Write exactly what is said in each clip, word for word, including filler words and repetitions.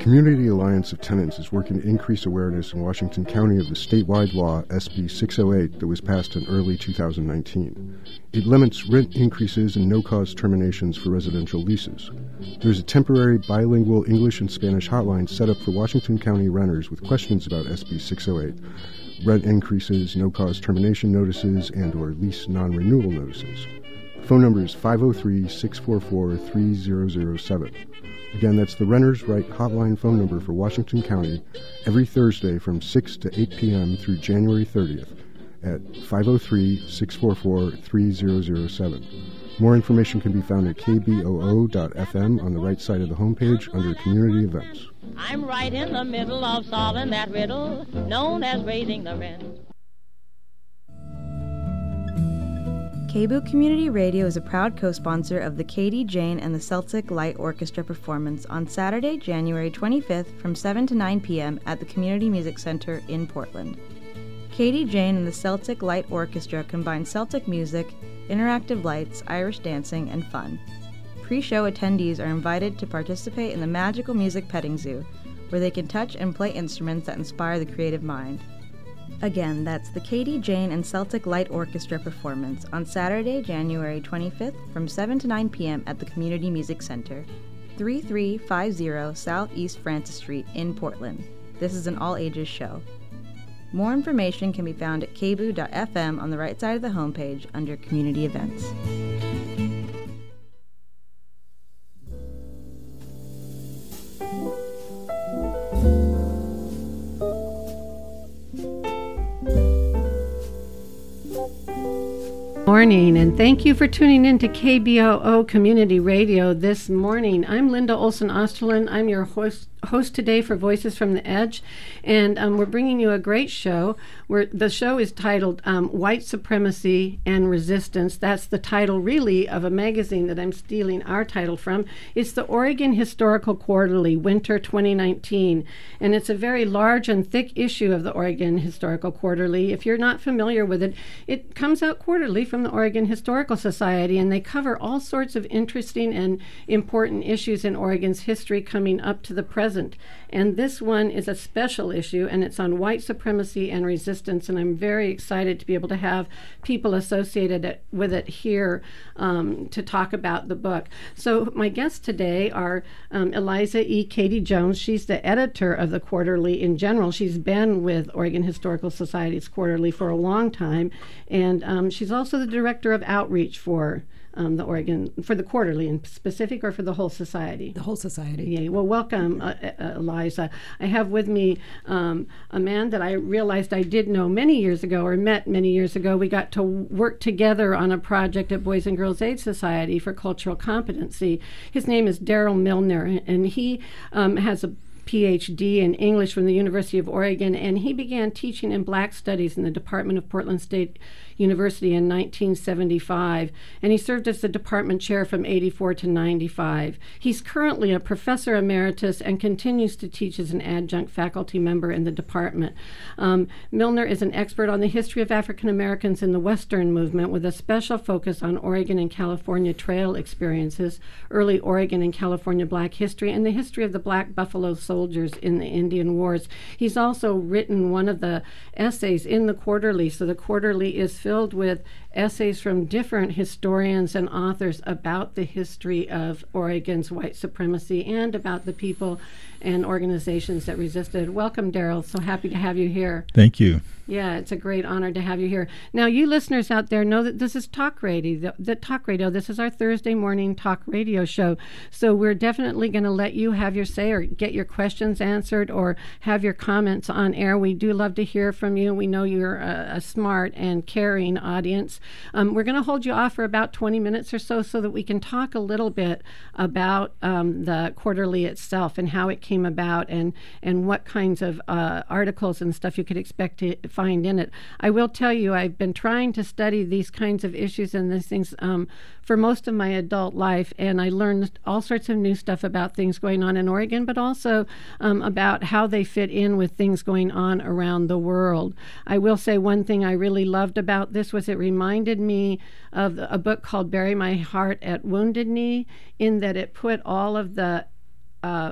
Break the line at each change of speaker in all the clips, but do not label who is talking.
Community Alliance of Tenants is working to increase awareness in Washington County of the statewide law S B six oh eight that was passed in early two thousand nineteen. It limits rent increases and no-cause terminations for residential leases. There's a temporary bilingual English and Spanish hotline set up for Washington County renters with questions about S B six oh eight, rent increases, no-cause termination notices, and or lease non-renewal notices. The phone number is five oh three, six four four, three zero zero seven. Again, that's the Renters' Right hotline phone number for Washington County every Thursday from six to eight p.m. through January thirtieth at five oh three, six four four, three zero zero seven. More information can be found at k b o o dot f m on the right side of the homepage under Community Events.
I'm right in the middle of solving that riddle known as raising the rent.
K B O O Community Radio is a proud co-sponsor of the Katie Jane and the Celtic Light Orchestra performance on Saturday, January twenty-fifth from seven to nine p.m. at the Community Music Center in Portland. Katie Jane and the Celtic Light Orchestra combine Celtic music, interactive lights, Irish dancing, and fun. Pre-show attendees are invited to participate in the Magical Music Petting Zoo, where they can touch and play instruments that inspire the creative mind. Again, that's the Katie Jane and Celtic Light Orchestra performance on Saturday, January twenty-fifth from seven to nine p.m. at the Community Music Center, thirty-three fifty Southeast Francis Street in Portland. This is an all-ages show. More information can be found at k b o o dot f m on the right side of the homepage under Community Events.
Morning, and thank you for tuning in to K B O O Community Radio this morning. I'm Linda Olson Osterlin. I'm your host, host today for Voices from the Edge, and um, we're bringing you a great show. Where the show is titled um, White Supremacy and Resistance. That's the title, really, of a magazine that I'm stealing our title from. It's the Oregon Historical Quarterly, Winter twenty nineteen, and it's a very large and thick issue of the Oregon Historical Quarterly. If you're not familiar with it, it comes out quarterly from the Oregon Historical Society, and they cover all sorts of interesting and important issues in Oregon's history coming up to the present. And this one is a special issue, and it's on white supremacy and resistance, and I'm very excited to be able to have people associated it, with it here um, to talk about the book. So my guests today are um, Eliza E. Katie Jones. She's the editor of the Quarterly in general. She's been with Oregon Historical Society's Quarterly for a long time, and um, she's also the director of outreach for Um, the Oregon, for the Quarterly in specific, or for the whole society?
The whole society.
Yeah. Well, welcome, uh, uh, Eliza. I have with me um, a man that I realized I did know many years ago, or met many years ago. We got to work together on a project at Boys and Girls Aid Society for cultural competency. His name is Daryl Milner, and he um, has a P H D in English from the University of Oregon, and he began teaching in Black Studies in the Department of Portland State University in nineteen seventy-five, and he served as the department chair from eighty-four to ninety-five. He's currently a professor emeritus and continues to teach as an adjunct faculty member in the department. Um, Milner is an expert on the history of African Americans in the Western movement, with a special focus on Oregon and California trail experiences, early Oregon and California Black history, and the history of the Black Buffalo soldiers in the Indian Wars. He's also written one of the essays in the Quarterly, so the Quarterly is filled with essays from different historians and authors about the history of Oregon's white supremacy and about the people and organizations that resisted. Welcome, Daryl. So happy to have you here.
Thank you.
Yeah, it's a great honor to have you here. Now, you listeners out there know that this is Talk Radio. The, the Talk Radio. This is our Thursday morning talk radio show. So we're definitely going to let you have your say, or get your questions answered, or have your comments on air. We do love to hear from you. We know you're a, a smart and caring audience. Um, we're going to hold you off for about twenty minutes or so, so that we can talk a little bit about um, the Quarterly itself and how it came about, and and what kinds of uh, articles and stuff you could expect to find in it. I will tell you, I've been trying to study these kinds of issues and these things um, for most of my adult life, and I learned all sorts of new stuff about things going on in Oregon, but also um, about how they fit in with things going on around the world. I will say one thing I really loved about this was it reminded me of a book called Bury My Heart at Wounded Knee, in that it put all of the uh,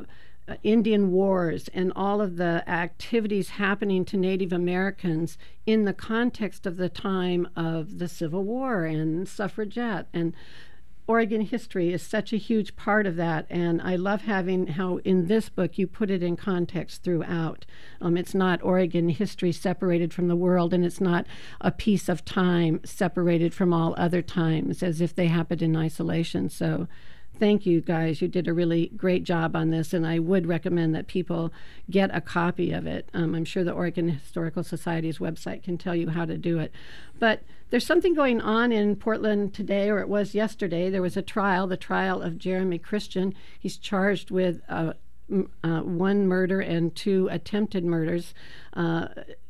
Indian wars and all of the activities happening to Native Americans in the context of the time of the Civil War and suffragette. And Oregon history is such a huge part of that, and I love having how in this book you put it in context throughout. Um, it's not Oregon history separated from the world, and it's not a piece of time separated from all other times as if they happened in isolation. So thank you, guys. You did a really great job on this, and I would recommend that people get a copy of it. Um, I'm sure the Oregon Historical Society's website can tell you how to do it. But there's something going on in Portland today, or it was yesterday. There was a trial, the trial of Jeremy Christian. He's charged with uh, m- uh, one murder and two attempted murders uh,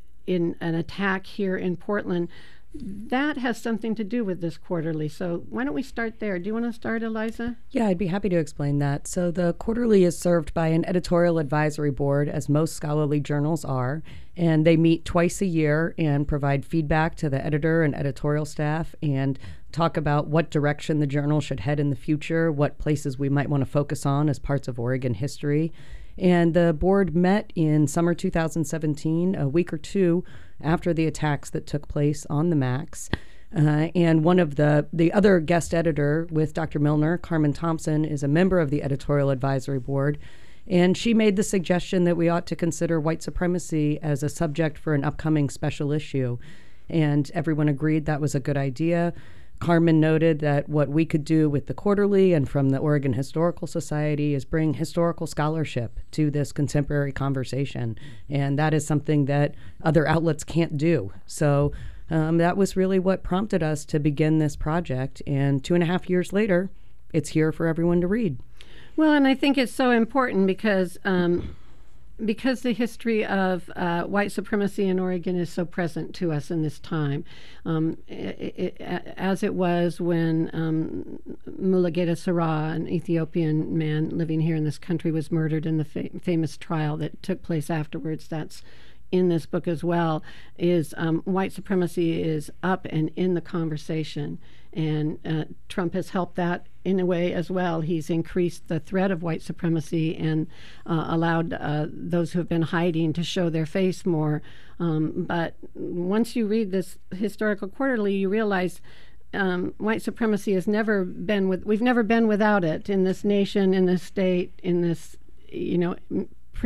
in an attack here in Portland. That has something to do with this quarterly. So why don't we start there? Do you want to start, Eliza?
Yeah, I'd be happy to explain that. So the quarterly is served by an editorial advisory board, as most scholarly journals are, and they meet twice a year and provide feedback to the editor and editorial staff and talk about what direction the journal should head in the future, what places we might want to focus on as parts of Oregon history. And the board met in summer two thousand seventeen, a week or two after the attacks that took place on the Max. Uh, and one of the, the other guest editor with Doctor Milner, Carmen Thompson, is a member of the editorial advisory board. And she made the suggestion that we ought to consider white supremacy as a subject for an upcoming special issue. And everyone agreed that was a good idea. Carmen noted that what we could do with the quarterly and from the Oregon Historical Society is bring historical scholarship to this contemporary conversation. And that is something that other outlets can't do. So um, that was really what prompted us to begin this project. And two and a half years later, it's here for everyone to read.
Well, and I think it's so important because um, because the history of uh, white supremacy in Oregon is so present to us in this time, um, it, it, as it was when um, Mulugeta Sarah, an Ethiopian man living here in this country, was murdered in the fa- famous trial that took place afterwards. That's in this book as well, is um, white supremacy is up and in the conversation. And uh, Trump has helped that in a way as well. He's increased the threat of white supremacy and uh, allowed uh, those who have been hiding to show their face more. Um, but once you read this historical quarterly, you realize um, white supremacy has never been with, we've never been without it in this nation, in this state, in this, you know, pr-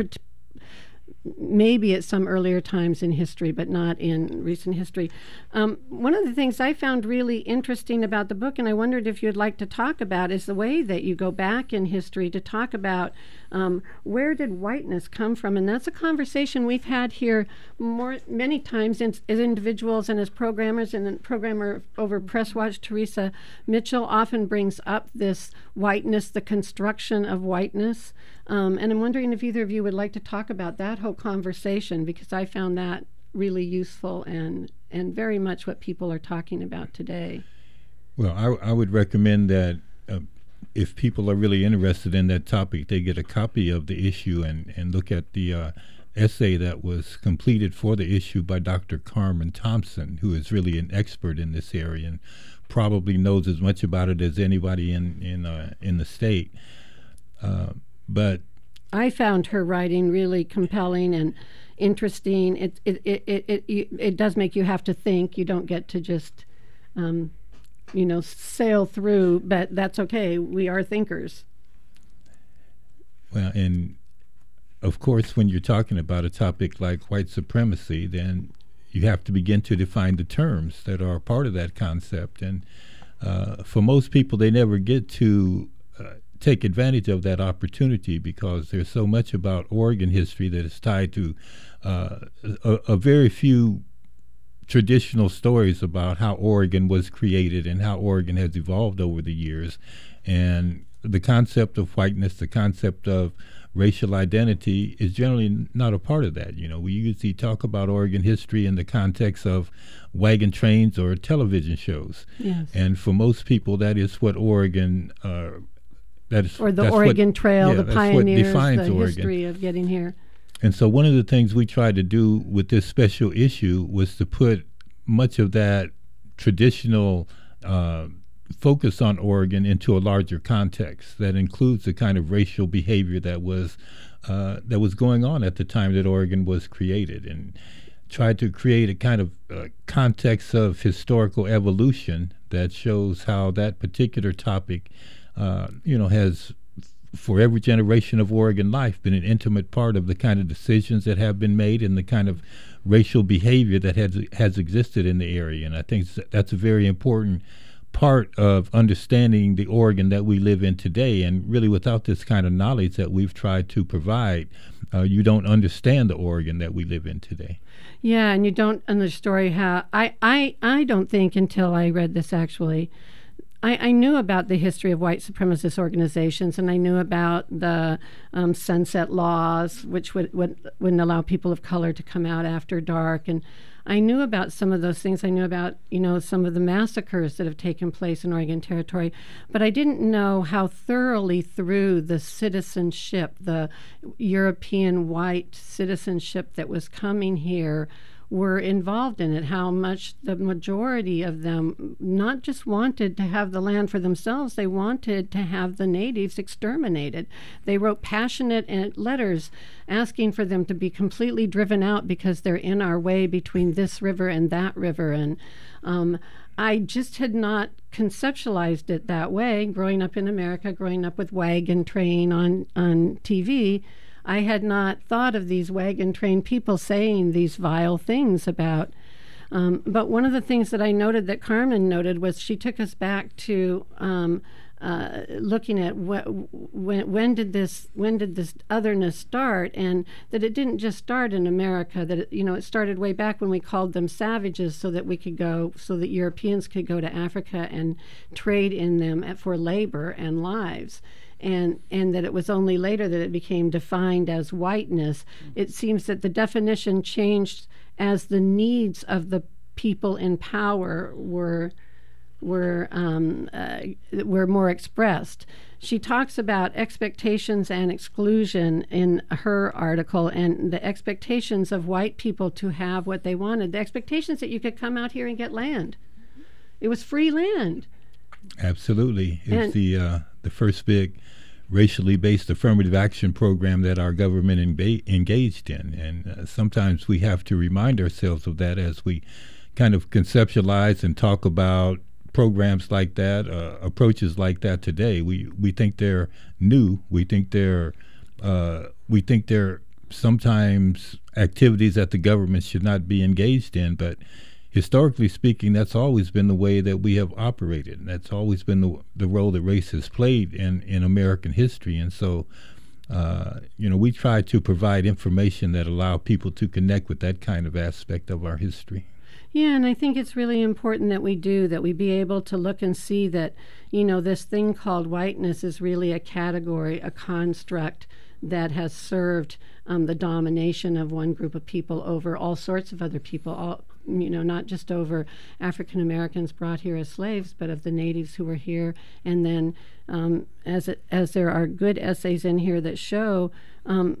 maybe at some earlier times in history, but not in recent history. Um, one of the things I found really interesting about the book, and I wondered if you'd like to talk about, is the way that you go back in history to talk about um, where did whiteness come from? And that's a conversation we've had here more many times in, as individuals and as programmers. And the programmer over Presswatch, Teresa Mitchell, often brings up this whiteness, the construction of whiteness. Um, and I'm wondering if either of you would like to talk about that whole conversation, because I found that really useful and, and very much what people are talking about today.
Well, I, I would recommend that uh, if people are really interested in that topic, they get a copy of the issue and, and look at the uh, essay that was completed for the issue by Doctor Carmen Thompson, who is really an expert in this area and probably knows as much about it as anybody in, in, uh, in the state. Uh, But
I found her writing really compelling and interesting. It it it it it, it, it does make you have to think. You don't get to just, um, you know, sail through. But that's okay. We are thinkers.
Well, and of course, when you're talking about a topic like white supremacy, then you have to begin to define the terms that are part of that concept. And uh, for most people, they never get to Uh, take advantage of that opportunity because there's so much about Oregon history that is tied to uh, a, a very few traditional stories about how Oregon was created and how Oregon has evolved over the years. And the concept of whiteness, the concept of racial identity is generally not a part of that. You know, we usually talk about Oregon history in the context of wagon trains or television shows.
Yes.
And for most people, that is what Oregon uh, That is,
or the Oregon
what,
Trail,
yeah,
the pioneers, the
Oregon.
history of getting here.
And so one of the things we tried to do with this special issue was to put much of that traditional uh, focus on Oregon into a larger context that includes the kind of racial behavior that was uh, that was going on at the time that Oregon was created, and tried to create a kind of uh, context of historical evolution that shows how that particular topic, uh, you know, has, for every generation of Oregon life, been an intimate part of the kind of decisions that have been made and the kind of racial behavior that has has existed in the area. And I think that's a very important part of understanding the Oregon that we live in today. And really, without this kind of knowledge that we've tried to provide, uh, you don't understand the Oregon that we live in today.
Yeah, and you don't understand how, I, I, I don't think until I read this actually, I, I knew about the history of white supremacist organizations, and I knew about the um, sunset laws, which would, would, wouldn't allow people of color to come out after dark. And I knew about some of those things. I knew about, you know, some of the massacres that have taken place in Oregon Territory, but I didn't know how thoroughly through the citizenship, the European white citizenship that was coming here, were involved in it, how much the majority of them not just wanted to have the land for themselves, they wanted to have the natives exterminated. They wrote passionate letters asking for them to be completely driven out because they're in our way between this river and that river. And um, I just had not conceptualized it that way. Growing up in America, growing up with Wagon Train on, on T V, I had not thought of these wagon train people saying these vile things about. Um, but one of the things that I noted that Carmen noted was she took us back to um, uh, looking at wh- when when did this when did this otherness start, and that it didn't just start in America. That it, you know it started way back when we called them savages, so that we could go so that Europeans could go to Africa and trade in them at, for labor and lives. And and that it was only later that it became defined as whiteness. It seems that the definition changed as the needs of the people in power were were um, uh, were more expressed. She talks about expectations and exclusion in her article, and the expectations of white people to have what they wanted. The expectations that you could come out here and get land. It was free land.
Absolutely. It's
And-
the uh, the first big racially based affirmative action program that our government enga- engaged in. And uh, sometimes we have to remind ourselves of that as we kind of conceptualize and talk about programs like that, uh, approaches like that today. We we think they're new. We think they're uh, we think they're sometimes activities that the government should not be engaged in, but historically speaking, that's always been the way that we have operated. And that's always been the, the role that race has played in, in American history. And so, uh, you know, we try to provide information that allow people to connect with that kind of aspect of our history.
Yeah, and I think it's really important that we do, that we be able to look and see that, you know, this thing called whiteness is really a category, a construct that has served um, the domination of one group of people over all sorts of other people, all, you know, not just over African Americans brought here as slaves, but of the natives who were here. And then um, as it, as there are good essays in here that show, um,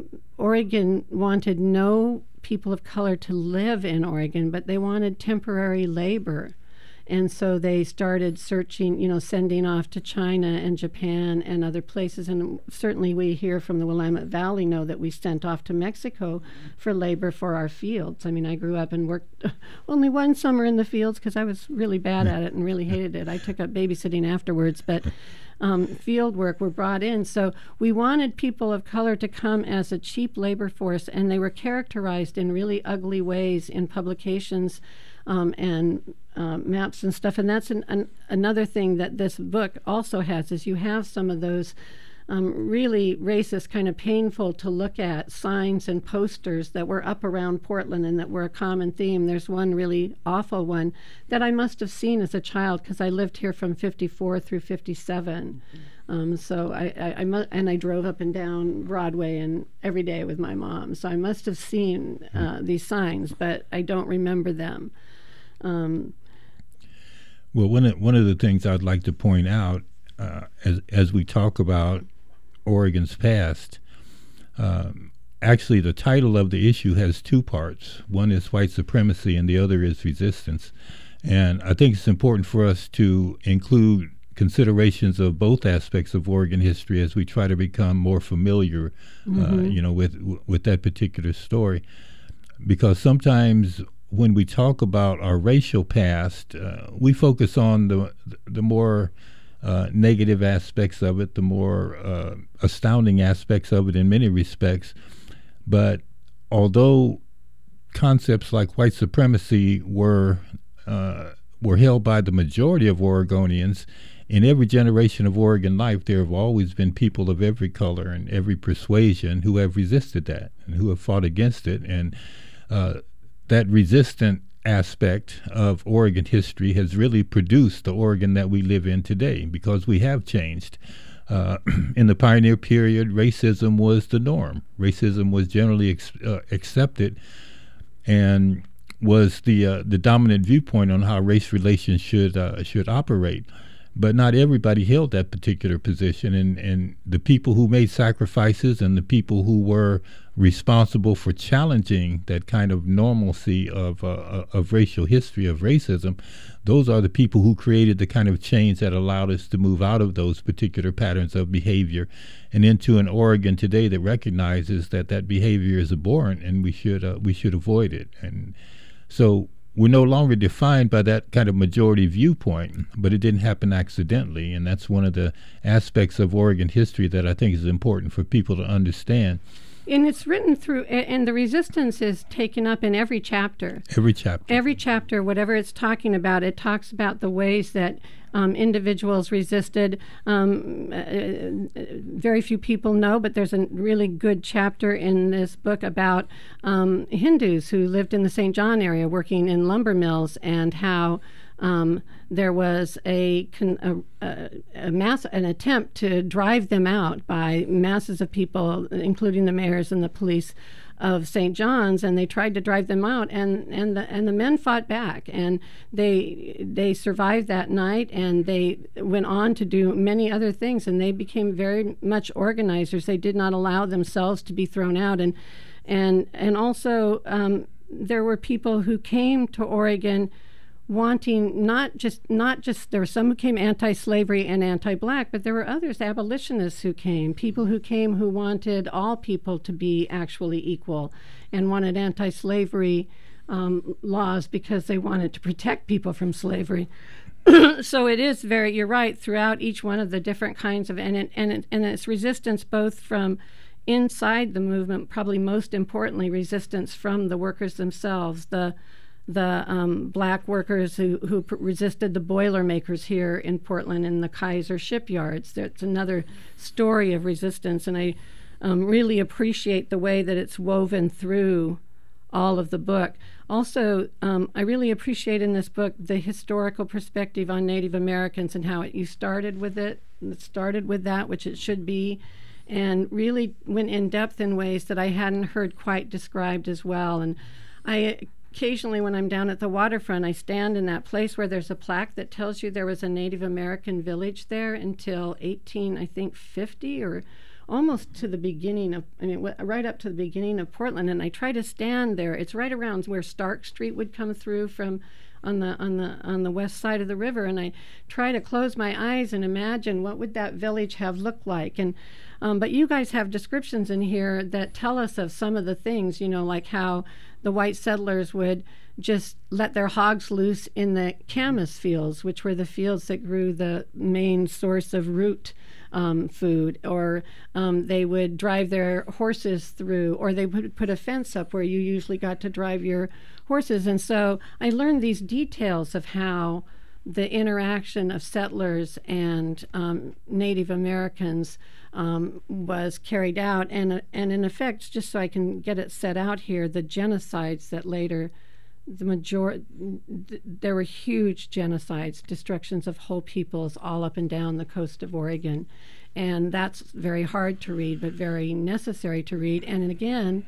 Oregon wanted no people of color to live in Oregon, but they wanted temporary labor. And so they started searching, you know, sending off to China and Japan and other places. And certainly we here from the Willamette Valley know that we sent off to Mexico for labor for our fields. I mean, I grew up and worked only one summer in the fields because I was really bad at it and really hated it. I took up babysitting afterwards, but um, field work were brought in. So we wanted people of color to come as a cheap labor force, and they were characterized in really ugly ways in publications Um, and uh, maps and stuff. And that's an, an, another thing that this book also has, is you have some of those um, really racist, kind of painful to look at signs and posters that were up around Portland and that were a common theme. There's one really awful one that I must have seen as a child because I lived here from fifty-four through fifty-seven. Mm-hmm. Um, so I, I, I mu- and I drove up and down Broadway and every day with my mom. So I must have seen uh, these signs, but I don't remember them. Um,
well, one of, one of the things I'd like to point out uh, as as we talk about Oregon's past, um, actually the title of the issue has two parts. One is white supremacy and the other is resistance. And I think it's important for us to include considerations of both aspects of Oregon history as we try to become more familiar, mm-hmm. uh, you know, with with that particular story. Because sometimes when we talk about our racial past, uh, we focus on the the more uh, negative aspects of it, the more uh, astounding aspects of it in many respects. But although concepts like white supremacy were uh, were held by the majority of Oregonians, in every generation of Oregon life, there have always been people of every color and every persuasion who have resisted that and who have fought against it. And uh, that resistant aspect of Oregon history has really produced the Oregon that we live in today, because we have changed. Uh, in the pioneer period, racism was the norm. Racism was generally ex- uh, accepted and was the uh, the dominant viewpoint on how race relations should uh, should operate. But not everybody held that particular position, and, and the people who made sacrifices and the people who were responsible for challenging that kind of normalcy of uh, of racial history, of racism, those are the people who created the kind of change that allowed us to move out of those particular patterns of behavior and into an Oregon today that recognizes that that behavior is abhorrent and we should uh, we should avoid it. And so we're no longer defined by that kind of majority viewpoint, but it didn't happen accidentally, and that's one of the aspects of Oregon history that I think is important for people to understand.
And it's written through, and the resistance is taken up in every chapter.
Every chapter.
Every chapter, whatever it's talking about, it talks about the ways that um, individuals resisted. Um, uh, very few people know, but there's a really good chapter in this book about um, Hindus who lived in the Saint John area working in lumber mills, and how Um, there was a, con- a, a, a mass, an attempt to drive them out by masses of people, including the mayors and the police of Saint John's, and they tried to drive them out, and, and the and the men fought back, and they they survived that night, and they went on to do many other things, and they became very much organizers. They did not allow themselves to be thrown out, and and and also um, there were people who came to Oregon wanting not just not just there were some who came anti-slavery and anti-black, but there were others, abolitionists, who came, people who came who wanted all people to be actually equal and wanted anti-slavery um, laws because they wanted to protect people from slavery. So it is very, you're right, throughout each one of the different kinds of, and it, and it, and it's resistance both from inside the movement, probably most importantly resistance from the workers themselves, the the um, black workers who, who pr- resisted the Boilermakers here in Portland in the Kaiser shipyards. That's another story of resistance, and I um, really appreciate the way that it's woven through all of the book. Also, um, I really appreciate in this book the historical perspective on Native Americans and how it, you started with it, it started with that, which it should be, and really went in depth in ways that I hadn't heard quite described as well. And I occasionally, when I'm down at the waterfront, I stand in that place where there's a plaque that tells you there was a Native American village there until eighteen, I think, fifty, or almost to the beginning of, I mean, w- right up to the beginning of Portland. And I try to stand there. It's right around where Stark Street would come through from on the on the on the west side of the river. And I try to close my eyes and imagine what would that village have looked like. And um, but you guys have descriptions in here that tell us of some of the things, you know, like how the white settlers would just let their hogs loose in the camas fields, which were the fields that grew the main source of root um, food, or um, they would drive their horses through, or they would put a fence up where you usually got to drive your horses. And so I learned these details of how the interaction of settlers and um, Native Americans um, was carried out, and uh, and in effect, just so I can get it set out here, the genocides that later, the major, th- there were huge genocides, destructions of whole peoples all up and down the coast of Oregon, and that's very hard to read, but very necessary to read. And again,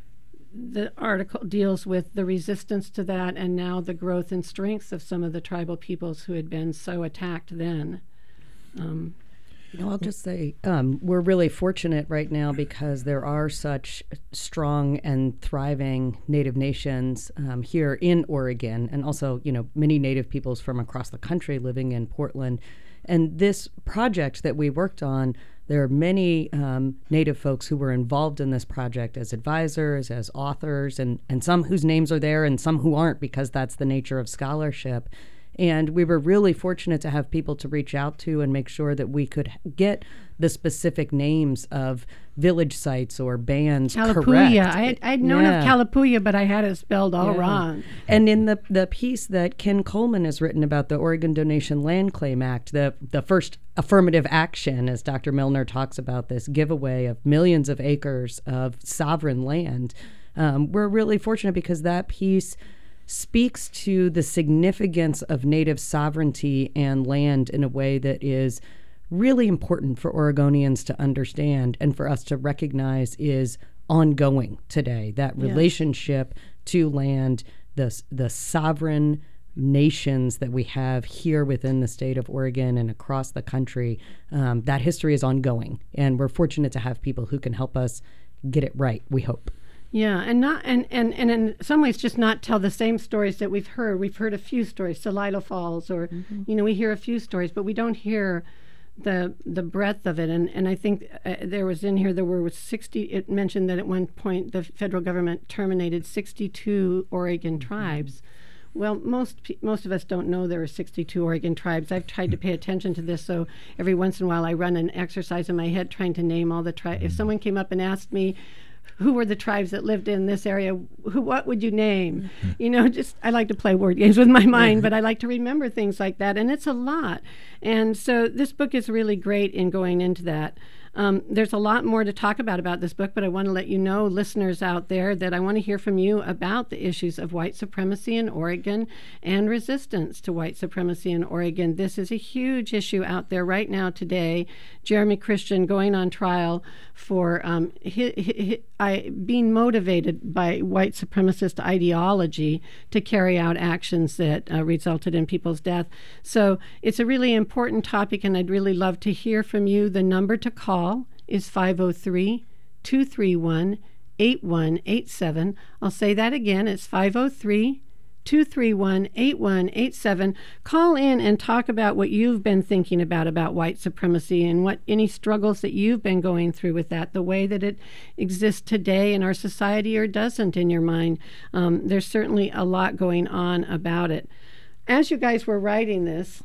the article deals with the resistance to that, and now the growth and strength of some of the tribal peoples who had been so attacked then. Um,
You know, I'll just say um, we're really fortunate right now because there are such strong and thriving Native nations um, here in Oregon, and also, you know, many Native peoples from across the country living in Portland. And this project that we worked on, there are many um, Native folks who were involved in this project as advisors, as authors, and, and some whose names are there and some who aren't, because that's the nature of scholarship. And we were really fortunate to have people to reach out to and make sure that we could get the specific names of village sites or bands correct.
Kalapuya. I had, I'd known
Yeah.
of Kalapuya, but I had it spelled all
Yeah.
wrong.
And in the, the piece that Ken Coleman has written about the Oregon Donation Land Claim Act, the, the first affirmative action, as Doctor Milner talks about this giveaway of millions of acres of sovereign land, um, we're really fortunate because that piece speaks to the significance of Native sovereignty and land in a way that is really important for Oregonians to understand and for us to recognize is ongoing today. That
Yes.
relationship to land, the, the sovereign nations that we have here within the state of Oregon and across the country, um, that history is ongoing. And we're fortunate to have people who can help us get it right, we hope.
Yeah, and not and, and, and in some ways just not tell the same stories that we've heard. We've heard a few stories, Celilo Falls, or mm-hmm. you know, we hear a few stories, but we don't hear the the breadth of it. And and I think uh, there was in here there were sixty. It mentioned that at one point the federal government terminated sixty-two Oregon mm-hmm. tribes. Well, most pe- most of us don't know there are sixty-two Oregon tribes. I've tried to pay attention to this, so every once in a while I run an exercise in my head trying to name all the tribes. If someone came up and asked me, who were the tribes that lived in this area? Who, what would you name? You know, just I like to play word games with my mind, but I like to remember things like that, and it's a lot. And so this book is really great in going into that. Um, there's a lot more to talk about about this book, but I want to let you know, listeners out there, that I want to hear from you about the issues of white supremacy in Oregon and resistance to white supremacy in Oregon. This is a huge issue out there right now today. Jeremy Christian going on trial for um, hi, hi, hi, I, being motivated by white supremacist ideology to carry out actions that uh, resulted in people's death. So it's a really important topic, and I'd really love to hear from you. The number to call is five oh three, two three one, eight one eight seven. I'll say that again. It's five oh three, two three one, eight one eight seven. Call in and talk about what you've been thinking about about white supremacy and what any struggles that you've been going through with that, the way that it exists today in our society or doesn't in your mind. Um, there's certainly a lot going on about it. As you guys were writing this,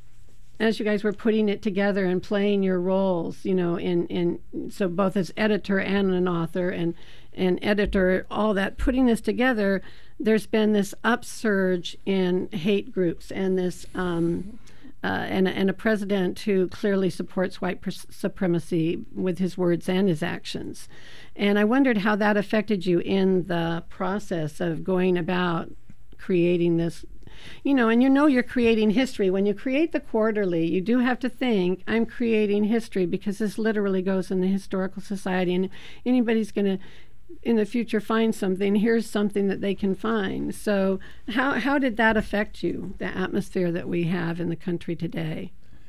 as you guys were putting it together and playing your roles, you know, in, in so both as editor and an author and, and editor, all that, putting this together, there's been this upsurge in hate groups and this um, uh, and, and a president who clearly supports white pres- supremacy with his words and his actions. And I wondered how that affected you in the process of going about creating this. You know, and you know you're creating history. When you create the quarterly, you do have to think, I'm creating history, because this literally goes in the Historical Society, and anybody's going to, in the future, find something. Here's something that they can find. So how how did that affect you, the atmosphere that we have in the country today?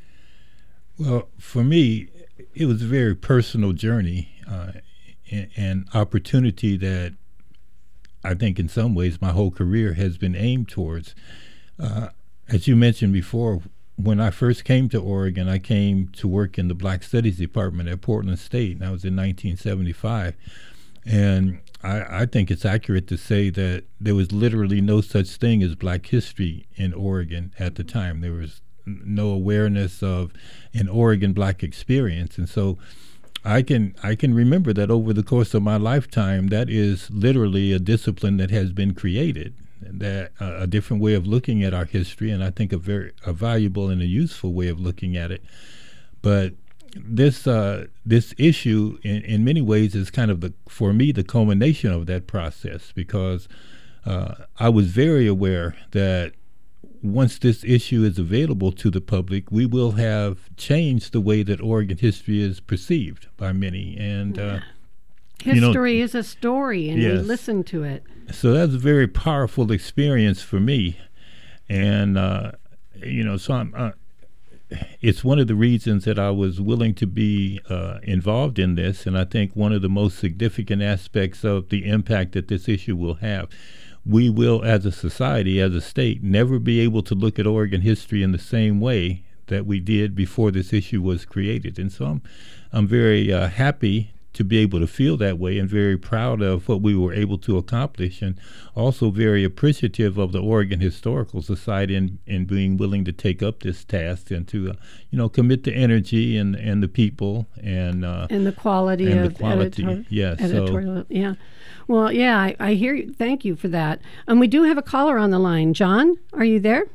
Well, for me, it was a very personal journey, uh, and, and opportunity that I think in some ways my whole career has been aimed towards. Uh, as you mentioned before, when I first came to Oregon, I came to work in the Black Studies Department at Portland State, and that was in nineteen seventy-five. And I, I think it's accurate to say that there was literally no such thing as Black history in Oregon at the time. There was no awareness of an Oregon Black experience. And so I can I can remember that over the course of my lifetime, that is literally a discipline that has been created, that uh, a different way of looking at our history, and I think a very a valuable and a useful way of looking at it. But this uh, this issue, in, in many ways, is kind of the for me the culmination of that process, because uh, I was very aware that once this issue is available to the public, we will have changed the way that Oregon history is perceived by many. And uh,
history
you know,
is a story, and
yes.
we listen to it.
So that's a very powerful experience for me. And, uh, you know, so I'm, uh, it's one of the reasons that I was willing to be uh, involved in this. And I think one of the most significant aspects of the impact that this issue will have, we will, as a society, as a state, never be able to look at Oregon history in the same way that we did before this issue was created. And so I'm, I'm very uh, happy to be able to feel that way, and very proud of what we were able to accomplish, and also very appreciative of the Oregon Historical Society in, in being willing to take up this task and to, uh, you know, commit the energy and, and the people and uh,
and the quality
and
of
the quality.
Editor-
yes,
editorial.
So,
yeah. Well, yeah, I, I hear you. Thank you for that. And um, we do have a caller on the line. John, are you there?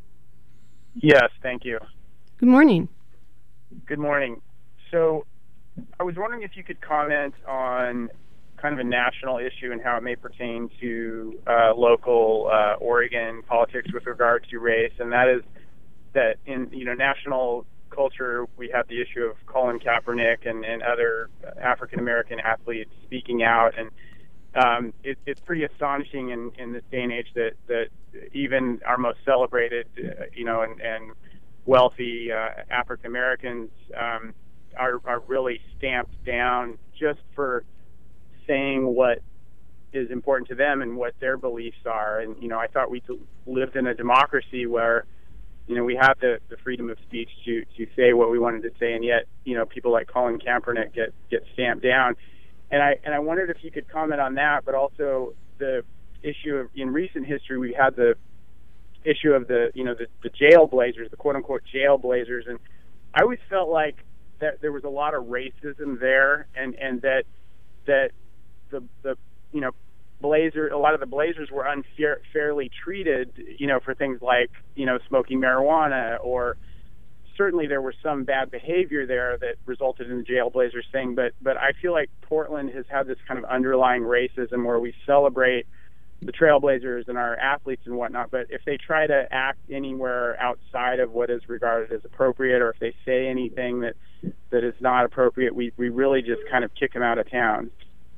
Yes, thank you.
Good morning.
Good morning. So I was wondering if you could comment on kind of a national issue and how it may pertain to uh, local uh, Oregon politics with regard to race, and that is that in you know national culture we have the issue of Colin Kaepernick and, and other African American athletes speaking out, and um, it, it's pretty astonishing in, in this day and age that, that even our most celebrated, uh, you know, and, and wealthy uh, African Americans um, are, are really stamped down just for saying what is important to them and what their beliefs are. And, you know, I thought we lived in a democracy where, you know, we have the, the freedom of speech to, to say what we wanted to say, and yet, you know, people like Colin Kaepernick get, get stamped down. And I and I wondered if you could comment on that, but also the issue of, in recent history, we had the issue of the, you know, the, the jailblazers, the quote-unquote jailblazers, and I always felt like that there was a lot of racism there, and, and that that the the you know blazer a lot of the blazers were unfairly treated, you know, for things like, you know, smoking marijuana, or certainly there was some bad behavior there that resulted in the jailblazers thing. But but I feel like Portland has had this kind of underlying racism where we celebrate the trailblazers and our athletes and whatnot, but if they try to act anywhere outside of what is regarded as appropriate, or if they say anything that that is not appropriate, we, we really just kind of kick them out of town.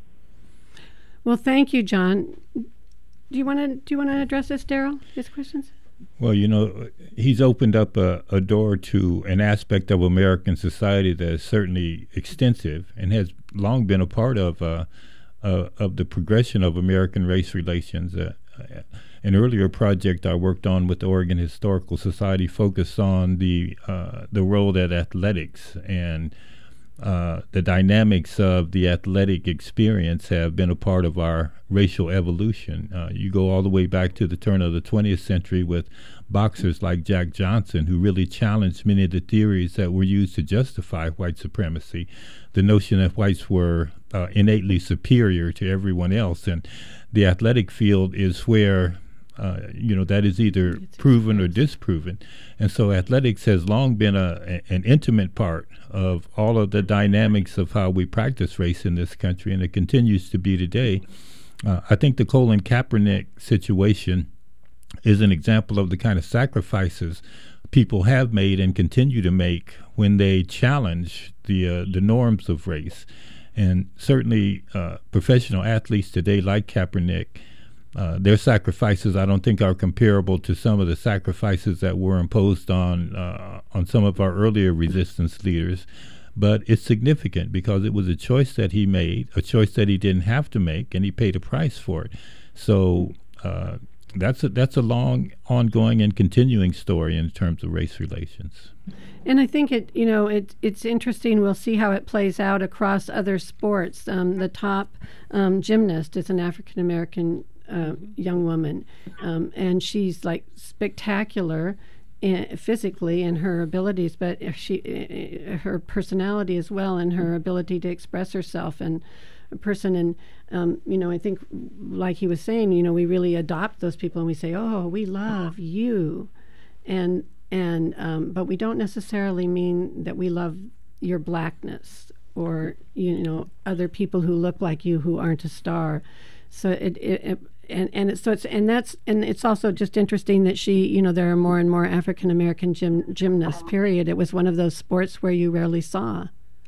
Well, thank you, John. Do you want to do you want to address this, Daryl? His questions?
Well, you know, he's opened up a, a door to an aspect of American society that is certainly extensive and has long been a part of uh, uh, of the progression of American race relations. Uh, an earlier project I worked on with the Oregon Historical Society focused on the uh, the role that athletics and Uh, the dynamics of the athletic experience have been a part of our racial evolution. Uh, you go all the way back to the turn of the twentieth century with boxers like Jack Johnson, who really challenged many of the theories that were used to justify white supremacy, the notion that whites were uh, innately superior to everyone else. And the athletic field is where Uh, you know, that is either proven or disproven. And so athletics has long been a, a, an intimate part of all of the dynamics of how we practice race in this country, and it continues to be today. Uh, I think the Colin Kaepernick situation is an example of the kind of sacrifices people have made and continue to make when they challenge the uh, the norms of race. And certainly uh, professional athletes today like Kaepernick, Uh, their sacrifices, I don't think, are comparable to some of the sacrifices that were imposed on uh, on some of our earlier resistance leaders. But it's significant because it was a choice that he made, a choice that he didn't have to make, and he paid a price for it. So uh, that's a, that's a long, ongoing, and continuing story in terms of race relations.
And I think it, you know, it, it's interesting. We'll see how it plays out across other sports. Um, the top um, gymnast is an African American Uh, young woman, um, and she's like spectacular in, physically in her abilities, but if she, uh, her personality as well, and her ability to express herself, and a person. And um, you know, I think, like he was saying, you know, we really adopt those people and we say, "Oh, we love you," and and um, but we don't necessarily mean that we love your blackness or, you know, other people who look like you who aren't a star. So it, it, it and and it's so it's and that's and it's also just interesting that she, you know, there are more and more African American gym, gymnasts. Period. It was one of those sports where you rarely saw.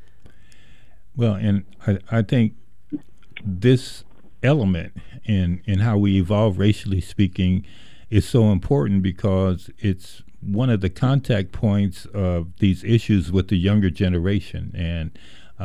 Well, and I, I think this element in in how we evolve racially speaking is so important because it's one of the contact points of these issues with the younger generation. And uh,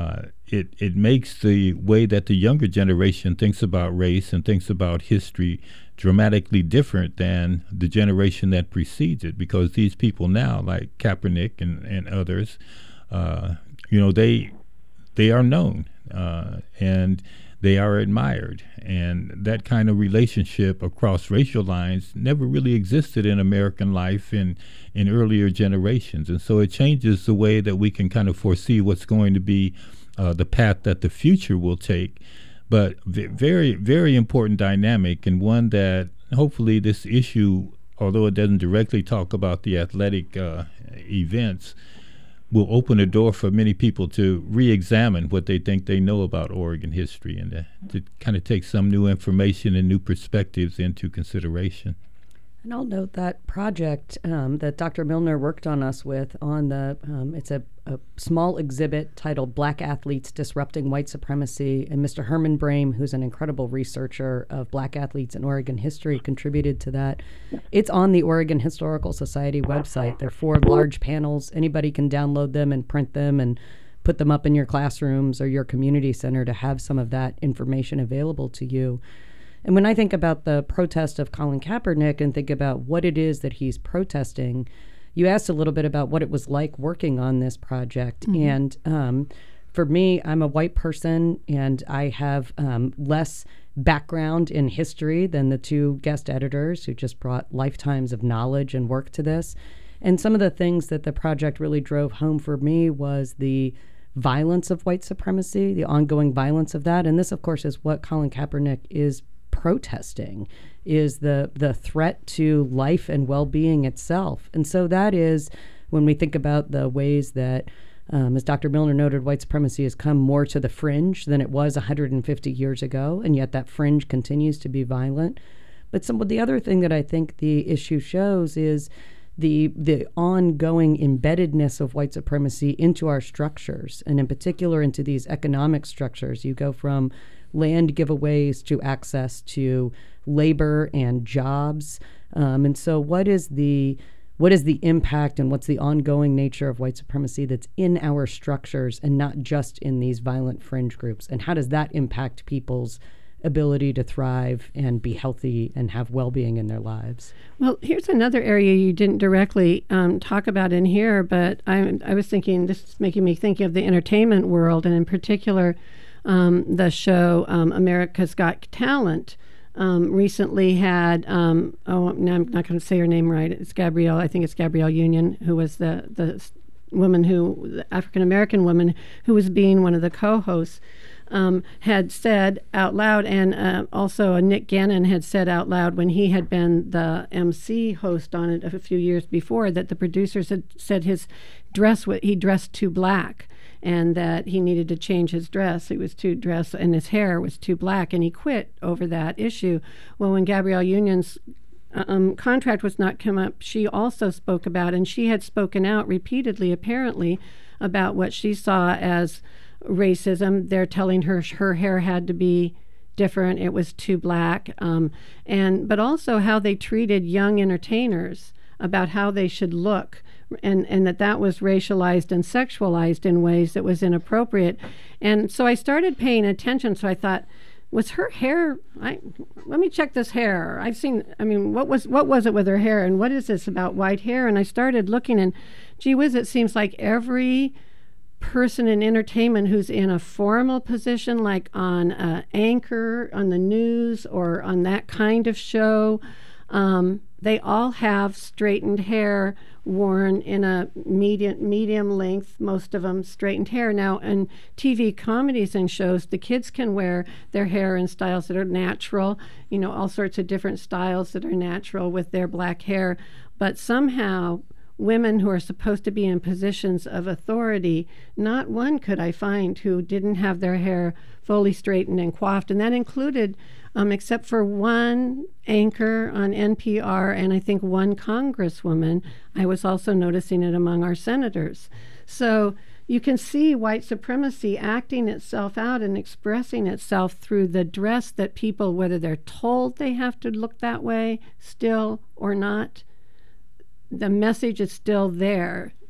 it it makes the way that the younger generation thinks about race and thinks about history dramatically different than the generation that precedes it, because these people now, like Kaepernick and, and others, uh, you know, they they are known uh, and they are admired. And that kind of relationship across racial lines never really existed in American life in, in earlier generations. And so it changes the way that we can kind of foresee what's going to be uh, the path that the future will take. But v- very, very important dynamic, and one that hopefully this issue, although it doesn't directly talk about the athletic uh, events, will open a door for many people to re-examine what they think they know about Oregon history, and to, to kind of take some new information and new perspectives into consideration.
And I'll note that project um, that Doctor Milner worked on us with on the, um, it's a, a small exhibit titled Black Athletes Disrupting White Supremacy, and Mister Herman Brame, who's an incredible researcher of black athletes in Oregon history, contributed to that. It's on the Oregon Historical Society website. They're four large panels. Anybody can download them and print them and put them up in your classrooms or your community center to have some of that information available to you. And when I think about the protest of Colin Kaepernick and think about what it is that he's protesting, you asked a little bit about what it was like working on this project. Mm-hmm. And um, for me, I'm a white person, and I have um, less background in history than the two guest editors who just brought lifetimes of knowledge and work to this. And some of the things that the project really drove home for me was the violence of white supremacy, the ongoing violence of that. And this, of course, is what Colin Kaepernick is protesting, is the the threat to life and well-being itself. And so that is, when we think about the ways that, um, as Doctor Milner noted, white supremacy has come more to the fringe than it was one hundred fifty years ago, and yet that fringe continues to be violent. But some of the other thing that I think the issue shows is the the ongoing embeddedness of white supremacy into our structures, and in particular into these economic structures. You go from land giveaways to access to labor and jobs. Um, and so what is the what is the impact and what's the ongoing nature of white supremacy that's in our structures and not just in these violent fringe groups? And how does that impact people's ability to thrive and be healthy and have well-being in their lives?
Well, here's another area you didn't directly um, talk about in here, but I, I was thinking, this is making me think of the entertainment world, and in particular, Um, the show um, America's Got Talent um, recently had, um, oh, no, I'm not going to say her name right. It's Gabrielle, I think it's Gabrielle Union, who was the, the woman who, the African-American woman who was being one of the co-hosts, um, had said out loud, and uh, also uh, Nick Gannon had said out loud when he had been the M C host on it a few years before, that the producers had said his dress, he dressed too black, and that he needed to change his dress. He was too dressed, and his hair was too black, and he quit over that issue. Well, when Gabrielle Union's um, contract was not come up, she also spoke about, and she had spoken out repeatedly, apparently, about what she saw as racism. They're telling her her hair had to be different, it was too black, um, and but also how they treated young entertainers, about how they should look, and, and that that was racialized and sexualized in ways that was inappropriate. And so I started paying attention. So I thought, was her hair, I, let me check this hair. I've seen, I mean, what was what was it with her hair, and what is this about white hair? And I started looking, and gee whiz, it seems like every person in entertainment who's in a formal position, like on an anchor on the news or on that kind of show, um, they all have straightened hair worn in a medium medium length, most of them straightened hair. Now, in T V comedies and shows, the kids can wear their hair in styles that are natural, you know, all sorts of different styles that are natural with their black hair. But somehow, women who are supposed to be in positions of authority, not one could I find who didn't have their hair fully straightened and coiffed. And that included, um, except for one anchor on N P R and I think one congresswoman, I was also noticing it among our senators. So you can see white supremacy acting itself out and expressing itself through the dress that people, whether they're told they have to look that way still or not, the message is still there.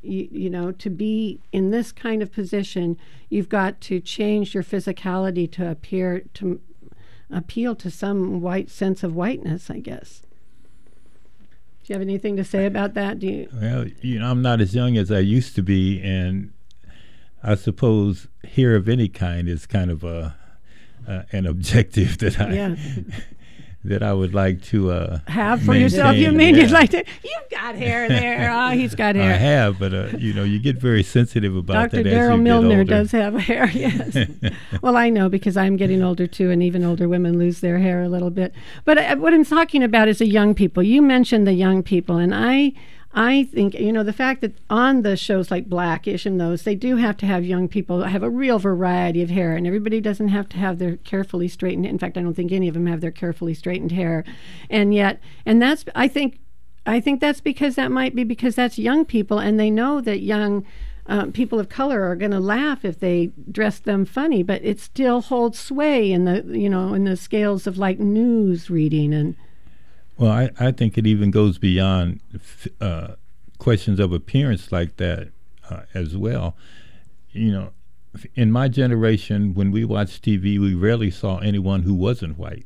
you, you know, to be in this kind of position, you've got to change your physicality to appear to appeal to some white sense of whiteness, I guess. Do you have anything to say about that? Do you?
Well, you know, I'm not as young as I used to be, and I suppose hair of any kind is kind of a uh, an objective that I
Yeah.
that I would like to uh,
have for
maintain.
yourself. You mean
Yeah.
you'd like to? You've got hair there. Oh, he's got hair.
I have, but uh, you know, you get very sensitive about
Doctor
that as you
Daryl
get
Milner
older.
does have hair, yes. Well, I know because I'm getting older too, and even older women lose their hair a little bit. But uh, what I'm talking about is the young people. You mentioned the young people, and I, I think, you know, the fact that on the shows like Blackish and those, they do have to have young people have a real variety of hair, and everybody doesn't have to have their carefully straightened. In fact, I don't think any of them have their carefully straightened hair, and yet, and that's, I think. I think that's because that might be because that's young people, and they know that young um, people of color are going to laugh if they dress them funny, but it still holds sway in the, you know, in the scales of like news reading. And
well, I, I think it even goes beyond uh, questions of appearance like that uh, as well. You know, in my generation, when we watched T V, we rarely saw anyone who wasn't white,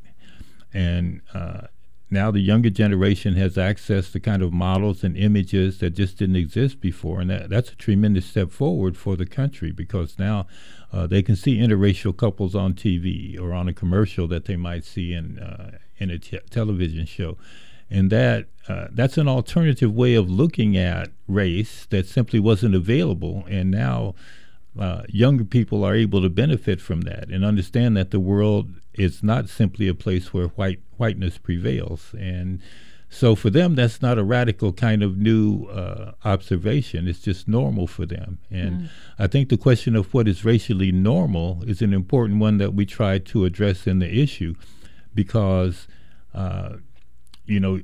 and uh, now the younger generation has access to kind of models and images that just didn't exist before, and that, that's a tremendous step forward for the country because now uh, they can see interracial couples on T V or on a commercial that they might see in uh, in a te- television show, and that uh, that's an alternative way of looking at race that simply wasn't available, and now uh, younger people are able to benefit from that and understand that the world is not simply a place where white whiteness prevails. And so for them, that's not a radical kind of new uh, observation. It's just normal for them. And mm. I think the question of what is racially normal is an important one that we try to address in the issue because, uh, you know,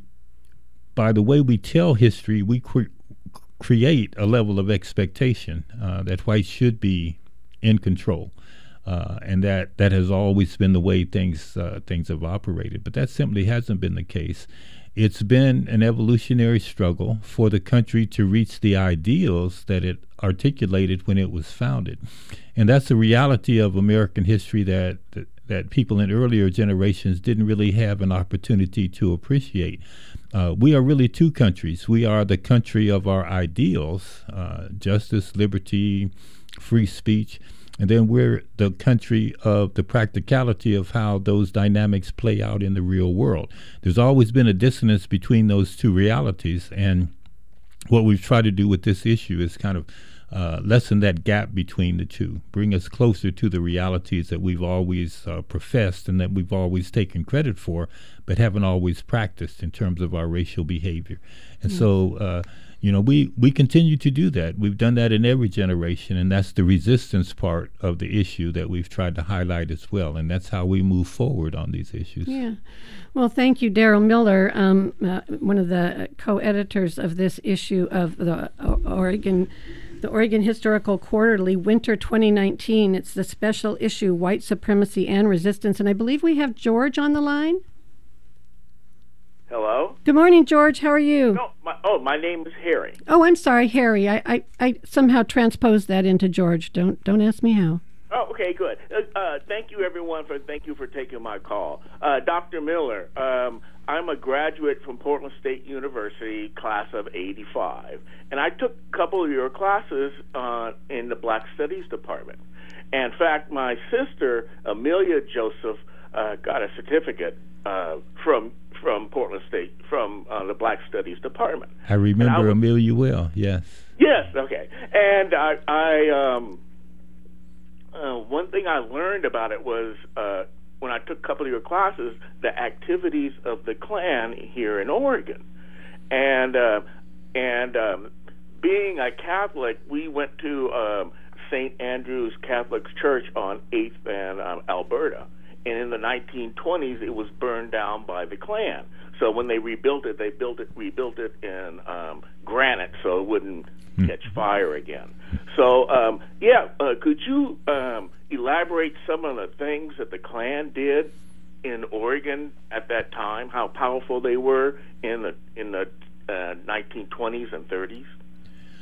by the way we tell history, we cre- create a level of expectation uh, that whites should be in control. Uh, and that, that has always been the way things uh, things have operated. But that simply hasn't been the case. It's been an evolutionary struggle for the country to reach the ideals that it articulated when it was founded. And that's the reality of American history that, that, that people in earlier generations didn't really have an opportunity to appreciate. Uh, we are really two countries. We are the country of our ideals, uh, justice, liberty, free speech. And then we're the country of the practicality of how those dynamics play out in the real world. There's always been a dissonance between those two realities, and what we've tried to do with this issue is kind of uh, lessen that gap between the two, bring us closer to the realities that we've always uh, professed and that we've always taken credit for, but haven't always practiced in terms of our racial behavior. And mm. so, uh, You know, we, we continue to do that. We've done that in every generation, and that's the resistance part of the issue that we've tried to highlight as well, and that's how we move forward on these issues.
Yeah. Well, thank you, Daryl Miller, um, uh, one of the co-editors of this issue of the o- Oregon the Oregon Historical Quarterly, Winter twenty nineteen. It's the special issue, White Supremacy and Resistance, and I believe we have George on the line.
Hello?
Good morning, George. How are you?
No, my, oh, my name is Harry.
Oh, I'm sorry, Harry. I, I, I somehow transposed that into George. Don't don't ask me how.
Oh, okay, good. Uh, uh, thank you, everyone, for thank you for taking my call. Uh, Doctor Miller, um, I'm a graduate from Portland State University, class of eighty-five, and I took a couple of your classes uh, in the Black Studies department. And in fact, my sister, Amelia Joseph, uh, got a certificate uh, from from Portland State, from uh, the Black Studies department.
I remember
I was,
Amelia well, yes.
Yes, okay. And I, I um, uh, one thing I learned about it was uh, when I took a couple of your classes, the activities of the Klan here in Oregon. And, uh, and um, being a Catholic, we went to um, Saint Andrew's Catholic Church on eighth and um, Alberta. And in the nineteen twenties, it was burned down by the Klan. So when they rebuilt it, they built it, rebuilt it in um, granite, so it wouldn't mm. catch fire again. So, um, yeah, uh, could you um, elaborate some of the things that the Klan did in Oregon at that time? How powerful they were in the in the uh, nineteen twenties and thirties?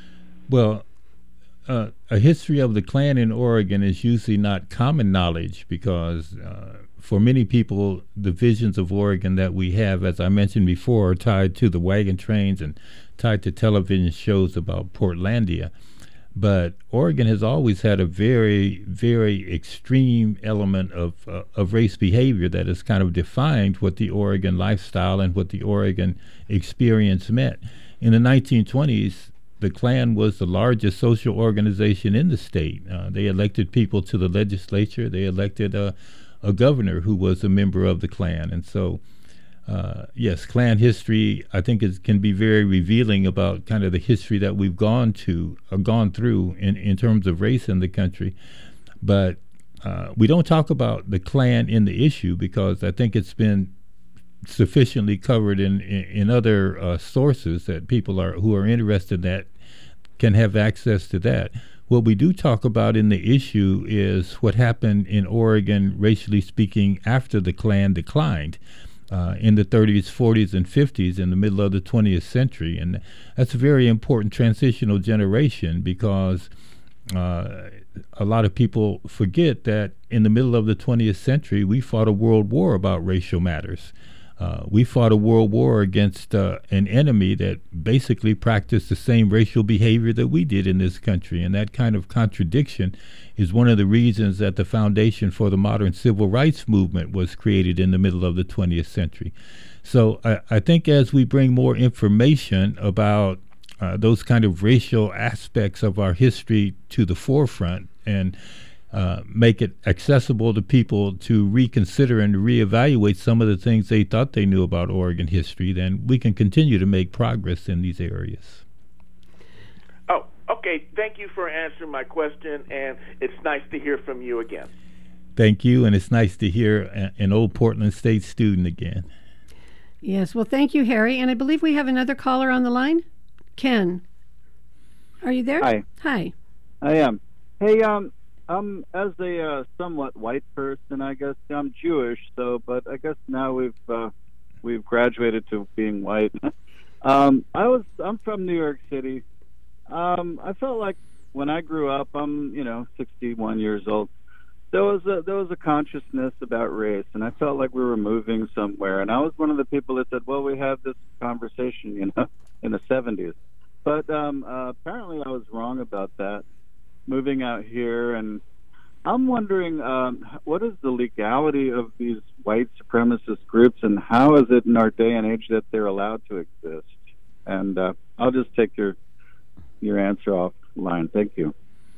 Well, uh, a history of the Klan in Oregon is usually not common knowledge because uh, for many people, the visions of Oregon that we have, as I mentioned before, are tied to the wagon trains and tied to television shows about Portlandia. But Oregon has always had a very, very extreme element of uh, of race behavior that has kind of defined what the Oregon lifestyle and what the Oregon experience meant. In the nineteen twenties, the Klan was the largest social organization in the state. Uh, they elected people to the legislature. They elected a, a governor who was a member of the Klan. And so, uh, yes, Klan history, I think, is, can be very revealing about kind of the history that we've gone to, uh, gone through in, in terms of race in the country. But uh, we don't talk about the Klan in the issue because I think it's been sufficiently covered in, in, in other uh, sources that people are who are interested in that can have access to that. What we do talk about in the issue is what happened in Oregon, racially speaking, after the Klan declined. Uh, in the thirties, forties, and fifties, in the middle of the twentieth century. And that's a very important transitional generation because uh, a lot of people forget that in the middle of the twentieth century, we fought a world war about racial matters. Uh, we fought a world war against uh, an enemy that basically practiced the same racial behavior that we did in this country. And that kind of contradiction is one of the reasons that the foundation for the modern civil rights movement was created in the middle of the twentieth century. So I, I think as we bring more information about uh, those kind of racial aspects of our history to the forefront and Uh, make it accessible to people to reconsider and reevaluate some of the things they thought they knew about Oregon history, then we can continue to make progress in these areas.
Oh, okay. Thank you for answering my question, and it's nice to hear from you again.
Thank you, and it's nice to hear a, an old Portland State student again.
Yes, well, thank you, Harry. And I believe we have another caller on the line. Ken, are you there?
Hi.
Hi.
I am. Hey, um, Um, as a uh, somewhat white person, I guess I'm Jewish, so but I guess now we've uh, we've graduated to being white. um, I was I'm from New York City. Um, I felt like when I grew up, I'm you know sixty-one years old. There was a there was a consciousness about race, and I felt like we were moving somewhere. And I was one of the people that said, "Well, we had this conversation, you know, in the seventies." But um, uh, apparently, I was wrong about that. Moving out here, and I'm wondering um, what is the legality of these white supremacist groups, and how is it in our day and age that they're allowed to exist? And uh, I'll just take your your answer offline. Thank you.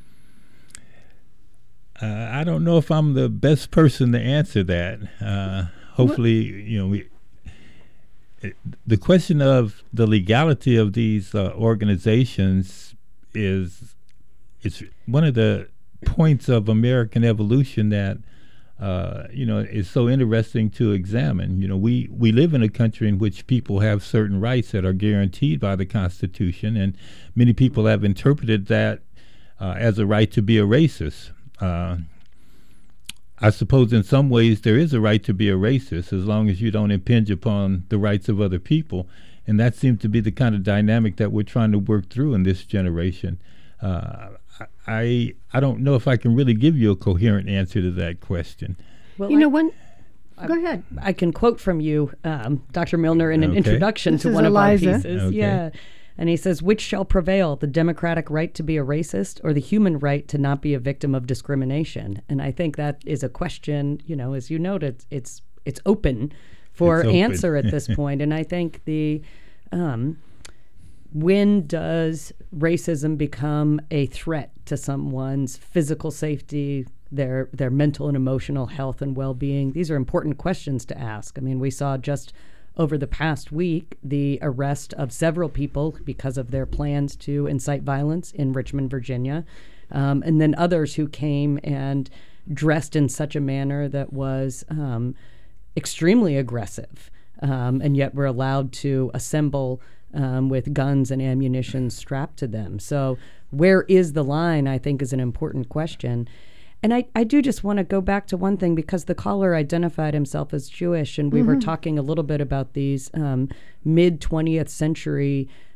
Uh, I don't know if I'm the best person to answer that. Uh, hopefully, you know, we, it, the question of the legality of these uh, organizations is. It's one of the points of American evolution that, uh, you know, is so interesting to examine. You know, we, we live in a country in which people have certain rights that are guaranteed by the Constitution, and many people have interpreted that uh, as a right to be a racist. Uh, I suppose in some ways there is a right to be a racist as long as you don't impinge upon the rights of other people, and that seems to be the kind of dynamic that we're trying to work through in this generation. Uh, I I don't know if I can really give you a coherent answer to that question.
Well,
you
I,
know, one.
I,
Go ahead.
I can quote from you, um, Doctor Milner, in an
Okay.
introduction
This
to
is
one
Eliza.
of our pieces.
Okay.
Yeah. And he says, which shall prevail, the democratic right to be a racist or the human right to not be a victim of discrimination? And I think that is a question, you know, as you noted, it's it's open for
It's open.
answer at this point. And I think the um, when does racism become a threat to someone's physical safety, their their mental and emotional health and well-being? These are important questions to ask. I mean, we saw just over the past week the arrest of several people because of their plans to incite violence in Richmond, Virginia, um, and then others who came and dressed in such a manner that was um, extremely aggressive, um, and yet were allowed to assemble Um, with guns and ammunition strapped to them. So where is the line, I think, is an important question. And I, I do just want to go back to one thing, because the caller identified himself as Jewish, and we mm-hmm. were talking a little bit about these um, mid-twentieth century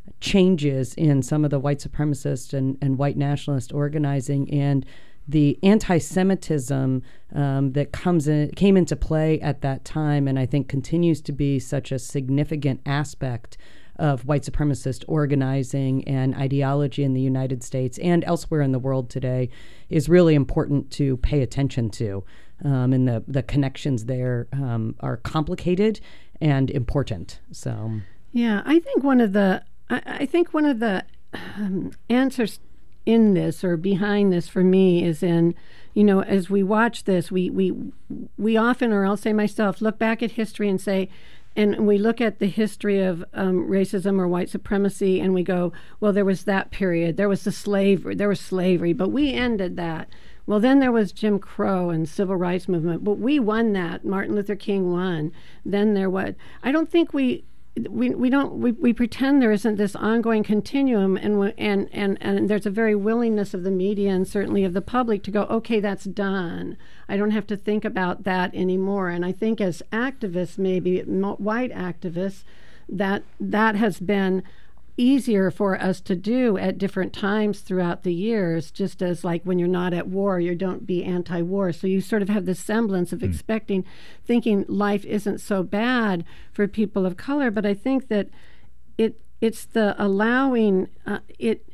changes in some of the white supremacist and, and white nationalist organizing, and the anti-Semitism um, that comes in, came into play at that time, and I think continues to be such a significant aspect of white supremacist organizing and ideology in the United States and elsewhere in the world today, is really important to pay attention to. Um, and the, the connections there um, are complicated and important. So,
yeah, I think one of the I, I think one of the um, answers in this or behind this for me is in, you know, as we watch this, we we we often, or I'll say myself, look back at history and say, and we look at the history of um, racism or white supremacy, and we go, well, there was that period, there was the slavery, there was slavery, but we ended that. Well, then there was Jim Crow and civil rights movement, but we won that. Martin Luther King won. Then there was, I don't think we, we we don't we, we pretend there isn't this ongoing continuum, and we, and and and there's a very willingness of the media and certainly of the public to go, okay, that's done. I don't have to think about that anymore. And I think as activists, maybe white activists, that that has been easier for us to do at different times throughout the years, just as like when you're not at war, you don't be anti-war. So you sort of have this semblance of mm. expecting, thinking life isn't so bad for people of color. But I think that it it's the allowing, uh, it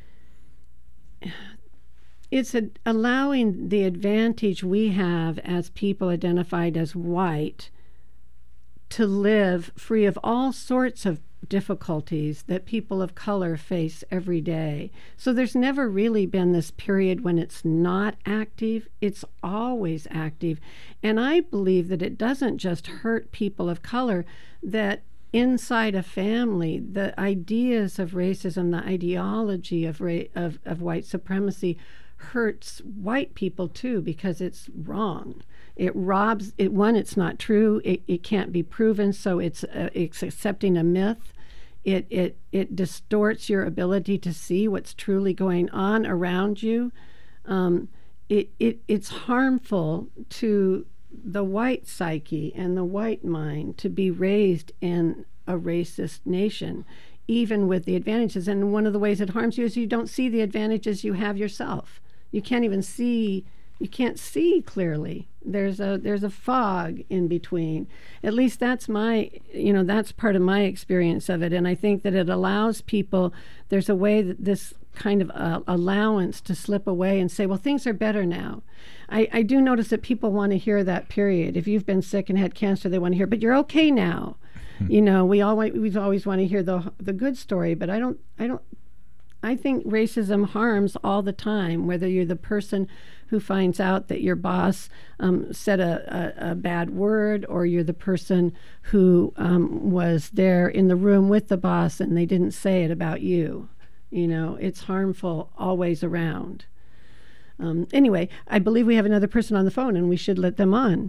it's a, allowing the advantage we have as people identified as white to live free of all sorts of difficulties that people of color face every day. So there's never really been this period when it's not active. It's always active. And I believe that it doesn't just hurt people of color, that inside a family, the ideas of racism, the ideology of, ra- of, of white supremacy hurts white people too, because it's wrong. It robs it. One, it's not true. It, it can't be proven. So it's uh, it's accepting a myth. It it it distorts your ability to see what's truly going on around you. Um, it it it's harmful to the white psyche and the white mind to be raised in a racist nation, even with the advantages. And one of the ways it harms you is you don't see the advantages you have yourself. You can't even see. You can't see clearly. There's a there's a fog in between. At least that's my, you know, that's part of my experience of it. And I think that it allows people, there's a way that this kind of uh, allowance to slip away and say, well, things are better now. I, I do notice that people want to hear that period. If you've been sick and had cancer, they want to hear, but you're okay now. You know, we all we always want to hear the the good story, but I don't I don't I think racism harms all the time, whether you're the person who finds out that your boss um, said a, a, a bad word, or you're the person who um, was there in the room with the boss and they didn't say it about you. You know, it's harmful always around. Um, anyway, I believe we have another person on the phone, and we should let them on.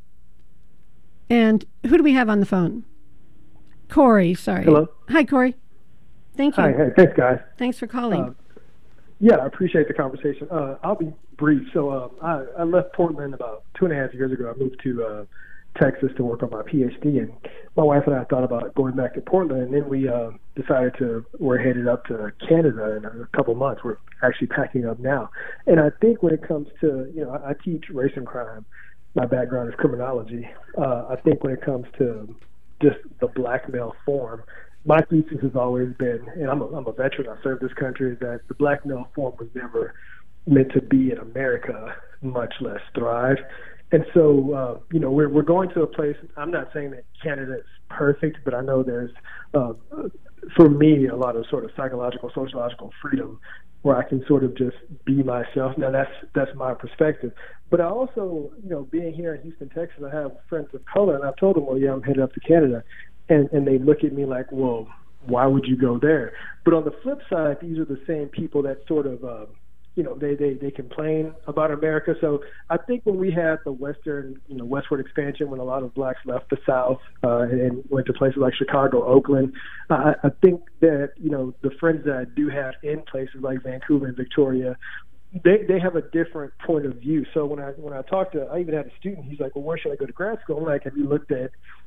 And who do we have on the phone? Corey, sorry.
Hello.
Hi, Corey. Thank you.
Hi, hey, thanks, guys.
Thanks for calling.
Uh, yeah, I appreciate the conversation. Uh, I'll be brief. So uh, I, I left Portland about two and a half years ago. I moved to uh, Texas to work on my P H D, and my wife and I thought about going back to Portland, and then we uh, decided to, we're headed up to Canada in a couple months. We're actually packing up now. And I think when it comes to, you know, I, I teach race and crime. My background is criminology. Uh, I think when it comes to just the black male form, my thesis has always been, and I'm a, I'm a veteran, I served this country, is that the black male form was never meant to be in America, much less thrive. And so, uh, you know, we're we're going to a place, I'm not saying that Canada is perfect, but I know there's, uh, for me, a lot of sort of psychological, sociological freedom where I can sort of just be myself. Now, that's that's my perspective. But I also, you know, being here in Houston, Texas, I have friends of color, and I've told them, well, yeah, I'm headed up to Canada. And, and they look at me like, well, why would you go there? But on the flip side, these are the same people that sort of, uh, you know, they, they, they complain about America. So I think when we had the Western, you know, westward expansion, when a lot of blacks left the South uh, and went to places like Chicago, Oakland, uh, I think that, you know, the friends that I do have in places like Vancouver and Victoria, they they have a different point of view. So when I when I talk to, I even had a student, he's like, well, where should I go to grad school? I'm like, have you looked at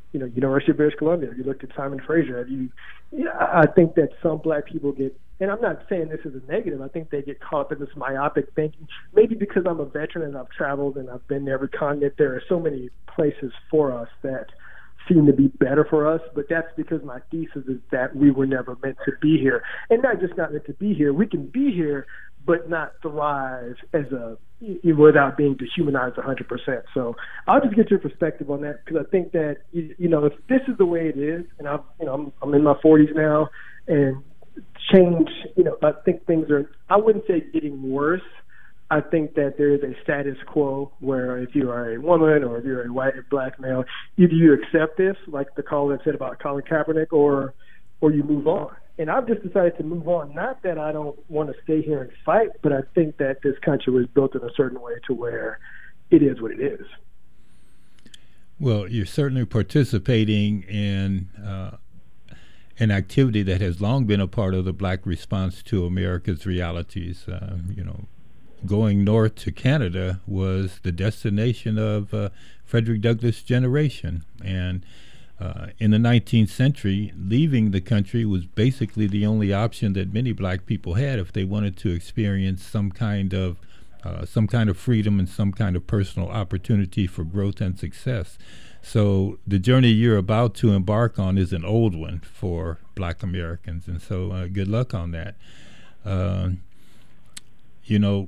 you know, University of British Columbia. Have you looked at Simon Fraser? Have you? Yeah, I think that some black people get, and I'm not saying this is a negative. I think they get caught up in this myopic thinking. Maybe because I'm a veteran and I've traveled and I've been to every continent. There are so many places for us that seem to be better for us, but that's because my thesis is that we were never meant to be here, and not just not meant to be here. We can be here, but not thrive as a without being dehumanized one hundred percent. So I'll just get your perspective on that, because I think that, you know, if this is the way it is, and I'm, you know, I'm, I'm in my forties now, and change, you know, I think things are, I wouldn't say getting worse. I think that there is a status quo where if you are a woman or if you're a white or black male, either you accept this, like the call that said about Colin Kaepernick, or or you move on. And I've just decided to move on. Not that I don't want to stay here and fight, but I think that this country was built in a certain way to where it is what it is.
Well, you're certainly participating in uh, an activity that has long been a part of the black response to America's realities. Uh, you know, going north to Canada was the destination of uh, Frederick Douglass' generation. And uh, in the nineteenth century, leaving the country was basically the only option that many black people had if they wanted to experience some kind of uh, some kind of freedom and some kind of personal opportunity for growth and success. So the journey you're about to embark on is an old one for black Americans, and so uh, good luck on that. Uh, you know,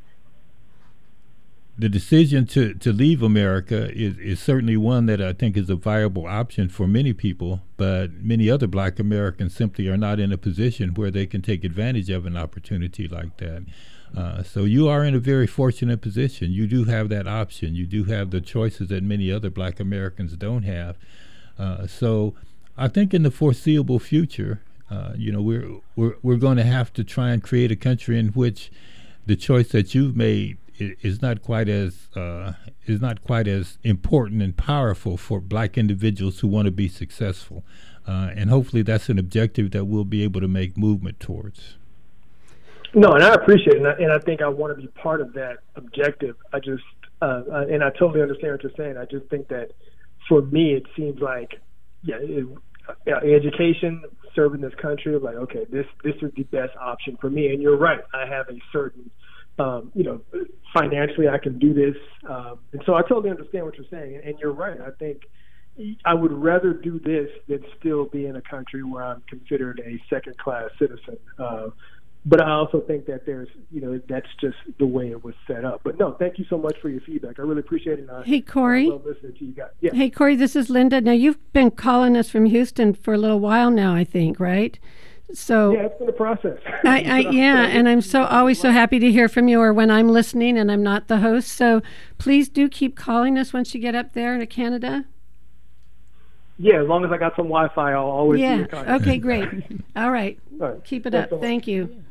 the decision to, to leave America is, is certainly one that I think is a viable option for many people, but many other black Americans simply are not in a position where they can take advantage of an opportunity like that. Uh, so you are in a very fortunate position. You do have that option. You do have the choices that many other black Americans don't have. Uh, so I think in the foreseeable future, uh, you know, we're, we're, we're going to have to try and create a country in which the choice that you've made is not quite as uh, is not quite as important and powerful for black individuals who want to be successful, uh, and hopefully that's an objective that we'll be able to make movement towards.
No, and I appreciate it, and I, and I think I want to be part of that objective. I just uh, and I totally understand what you're saying. I just think that for me, it seems like yeah, it, uh, education, serving this country, like okay, this this is the best option for me. And you're right, I have a certain Um, you know, financially I can do this. Um, and so I totally understand what you're saying. And, and you're right. I think I would rather do this than still be in a country where I'm considered a second-class citizen. Uh, but I also think that there's, you know, that's just the way it was set up. But no, thank you so much for your feedback. I really appreciate it. I,
hey, Corey.
I love listening to you guys. Yeah.
Hey, Corey, this is Linda. Now, you've been calling us from Houston for a little while now, I think, right? So
yeah, it's been a process.
I, I yeah, and I'm so always so happy to hear from you, or when I'm listening and I'm not the host. So please do keep calling us once you get up there to Canada.
Yeah, as long as I got some Wi-Fi, I'll always
yeah.
be in contact.
Okay, great. All right,
All right.
keep it
Thanks
up.
so much.
Thank you.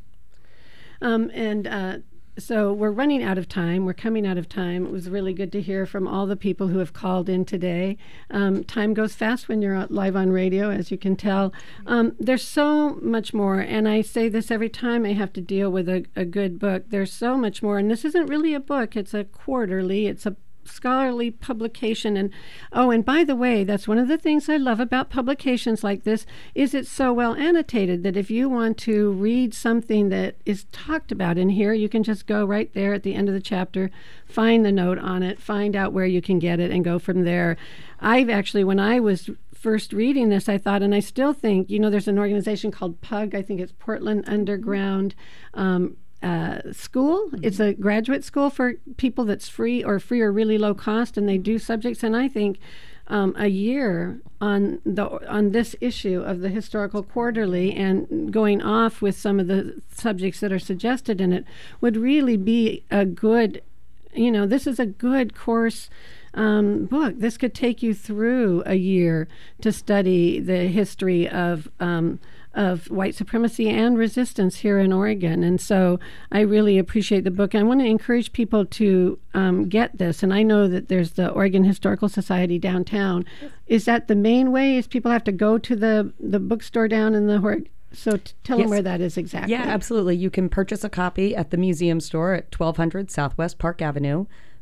Um, and uh, so we're running out of time. We're coming out of time. It was really good to hear from all the people who have called in today. Um, time goes fast when you're live on radio, as you can tell. Um, there's so much more, and I say this every time I have to deal with a, a good book. There's so much more, and this isn't really a book. It's a quarterly. It's a scholarly publication. And oh, and by the way, that's one of the things I love about publications like this, is it's so well annotated that if you want to read something that is talked about in here, you can just go right there at the end of the chapter, find the note on it, find out where you can get it, and go from there. I've actually, when I was first reading this, I thought, and I still think, you know, there's an organization called PUG, I think it's Portland Underground um, Uh, school. It's a graduate school for people that's free or free or really low cost, and they do subjects. And I think um, a year on the on this issue of the Historical Quarterly and going off with some of the subjects that are suggested in it would really be a good, you know, this is a good course um, book. This could take you through a year to study the history of um, of white supremacy and resistance here in Oregon. And so I really appreciate the book. I want to encourage people to um, get this. And I know that there's the Oregon Historical Society downtown. Is that the main way? Is people have to go to the, the bookstore down in the Oregon? So t- tell
Yes.
them where that is exactly.
Yeah, absolutely. You can purchase a copy at the museum store at twelve hundred Southwest Park Avenue.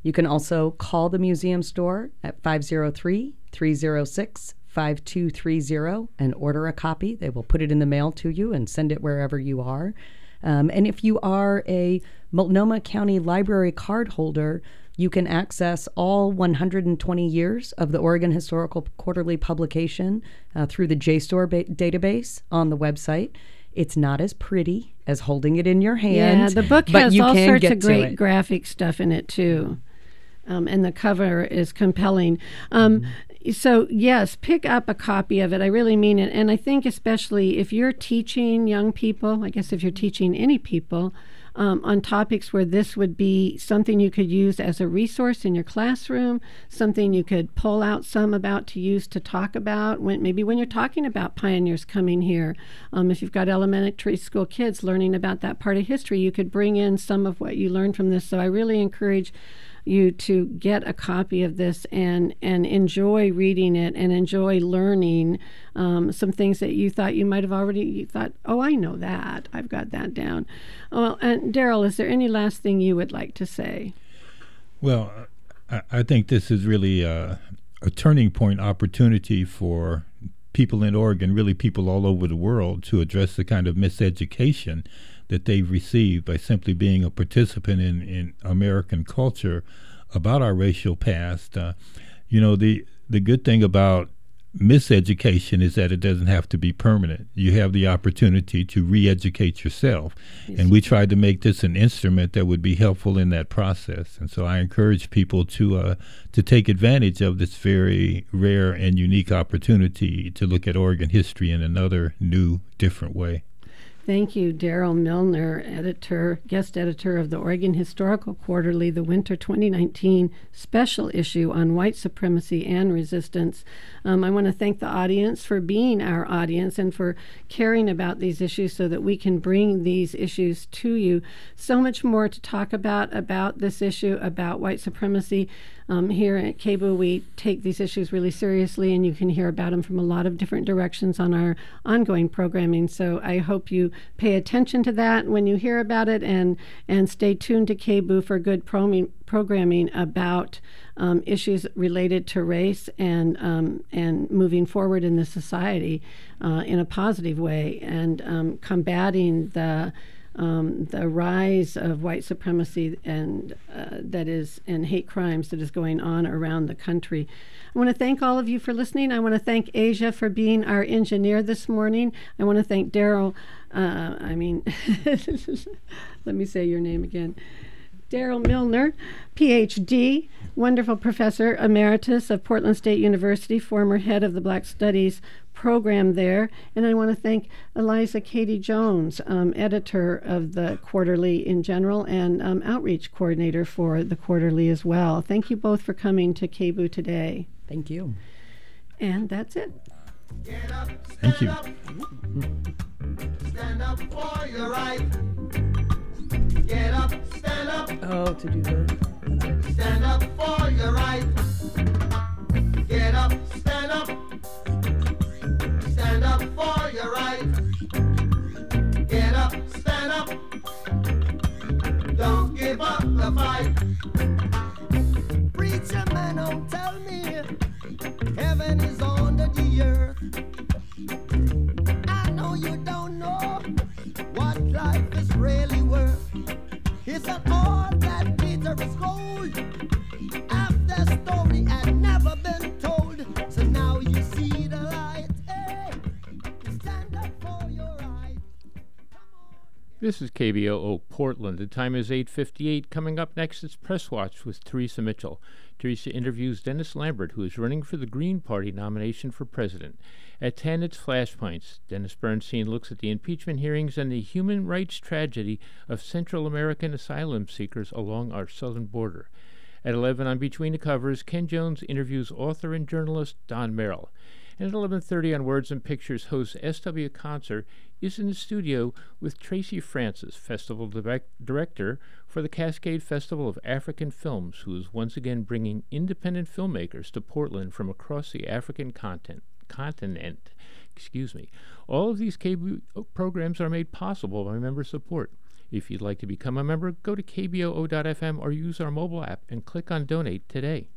You can also call the museum store at five oh three, three oh six, five two three oh and order a copy. They will put it in the mail to you and send it wherever you are. Um, and if you are a Multnomah County Library card holder, you can access all one hundred twenty years of the Oregon Historical Quarterly publication uh, through the J STOR ba- database on the website. It's not as pretty as holding it in your hand.
Yeah, the book
but
has
you
all
can
sorts
get
of
to
great
it.
graphic stuff in it, too. Um, and the cover is compelling. Um, mm-hmm. So, yes, pick up a copy of it. I really mean it. And I think especially if you're teaching young people, I guess if you're teaching any people, Um, on topics where this would be something you could use as a resource in your classroom, something you could pull out some about to use to talk about, when maybe when you're talking about pioneers coming here. Um, if you've got elementary school kids learning about that part of history, you could bring in some of what you learned from this. So I really encourage you to get a copy of this and and enjoy reading it and enjoy learning um, some things that you thought you might have already you thought, oh, I know that. I've got that down. Well, and Daryl, is there any last thing you would like to say?
Well, I, I think this is really a, a turning point opportunity for people in Oregon, really people all over the world, to address the kind of miseducation that they've received by simply being a participant in, in American culture about our racial past. Uh, you know, the the good thing about miseducation is that it doesn't have to be permanent. You have the opportunity to re-educate yourself. Yes. And we tried to make this an instrument that would be helpful in that process. And so I encourage people to uh, to take advantage of this very rare and unique opportunity to look at Oregon history in another new, different way.
Thank you, Daryl Milner, editor, guest editor of the Oregon Historical Quarterly, the Winter twenty nineteen special issue on white supremacy and resistance. Um, I want to thank the audience for being our audience and for caring about these issues so that we can bring these issues to you. So much more to talk about about this issue, about white supremacy. Um, here at K B O O, we take these issues really seriously, and you can hear about them from a lot of different directions on our ongoing programming. So I hope you pay attention to that when you hear about it, and, and stay tuned to K B O O for good pro- programming about um, issues related to race and um, and moving forward in the society uh, in a positive way, and um, combating the Um, the rise of white supremacy and uh, that is and hate crimes that is going on around the country. I want to thank all of you for listening. I want to thank Asia for being our engineer this morning. I want to thank Daryl. Uh, I mean, let me say your name again. Daryl Milner, P H D, wonderful professor emeritus of Portland State University, former head of the Black Studies program there. And I want to thank Eliza Katie Jones, um, editor of the Quarterly in general and um, outreach coordinator for the Quarterly as well. Thank you both for coming to K B O O today.
Thank you.
And that's it.
Get up,
Thank you.
up. Stand up for your right. Get up, stand up.
Oh, to do the...
Stand up for your right. Get up, stand up. Stand up for your right. Get up, stand up. Don't give up the fight. Preacher man, don't tell me heaven is under the earth. I know you don't know what life is really worth. It's not all that glitter is gold. Half the story had never been told. So now you see the light. Hey, stand up for your right.
This is K B O O Portland. The time is eight fifty-eight. Coming up next is Press Watch with Teresa Mitchell. Teresa interviews Dennis Lambert, who is running for the Green Party nomination for president. At ten, it's Flashpoints. Dennis Bernstein looks at the impeachment hearings and the human rights tragedy of Central American asylum seekers along our southern border. At eleven, on Between the Covers, Ken Jones interviews author and journalist Don Merrill. And at eleven thirty on Words and Pictures, host S W Concert is in the studio with Tracy Francis, festival direct- director for the Cascade Festival of African Films, who is once again bringing independent filmmakers to Portland from across the African content, continent. Excuse me. All of these K B O programs are made possible by member support. If you'd like to become a member, go to K B O O dot F M or use our mobile app and click on Donate today.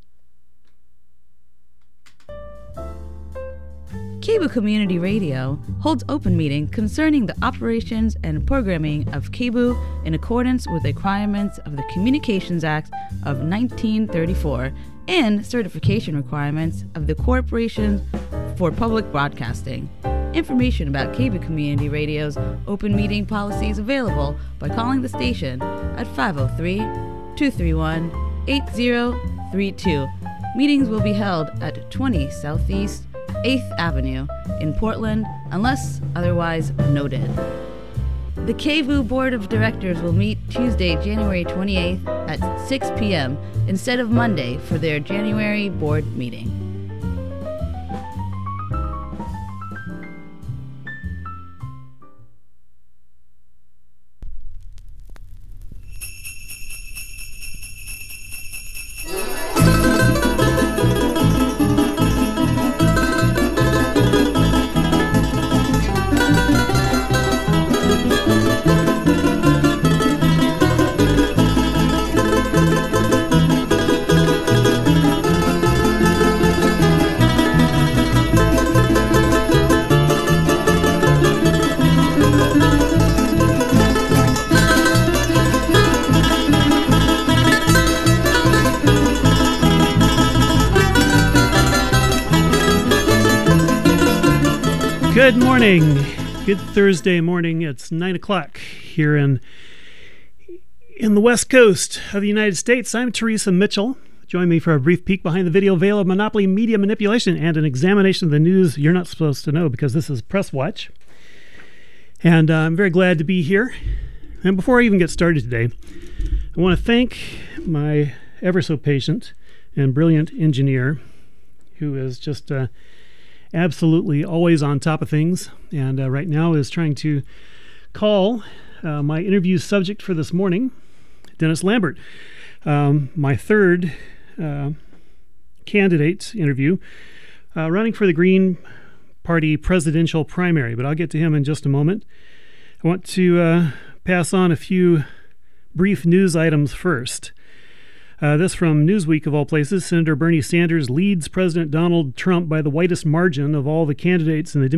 K B O O Community Radio holds open meeting concerning the operations and programming of K B O O in accordance with the requirements of the Communications Act of nineteen thirty-four and certification requirements of the Corporation for Public Broadcasting. Information about K B O O Community Radio's open meeting policy is available by calling the station at five oh three, two three one, eight oh three two. Meetings will be held at twenty Southeast eighth Avenue in Portland, unless otherwise noted. The K B O O Board of Directors will meet Tuesday, January twenty-eighth at six p.m. instead of Monday for their January board meeting.
Good morning. Good Thursday morning. It's nine o'clock here in in the West Coast of the United States. I'm Teresa Mitchell. Join me for a brief peek behind the video veil of Monopoly media manipulation and an examination of the news you're not supposed to know, because this is Press Watch. And uh, I'm very glad to be here. And before I even get started today, I want to thank my ever so patient and brilliant engineer, who is just uh, absolutely always on top of things, and uh, right now is trying to call uh, my interview subject for this morning, Dennis Lambert, um, my third uh, candidate interview, uh, running for the Green Party presidential primary, but I'll get to him in just a moment. I want to uh, pass on a few brief news items first. Uh, this from Newsweek, of all places. Senator Bernie Sanders leads President Donald Trump by the widest margin of all the candidates in the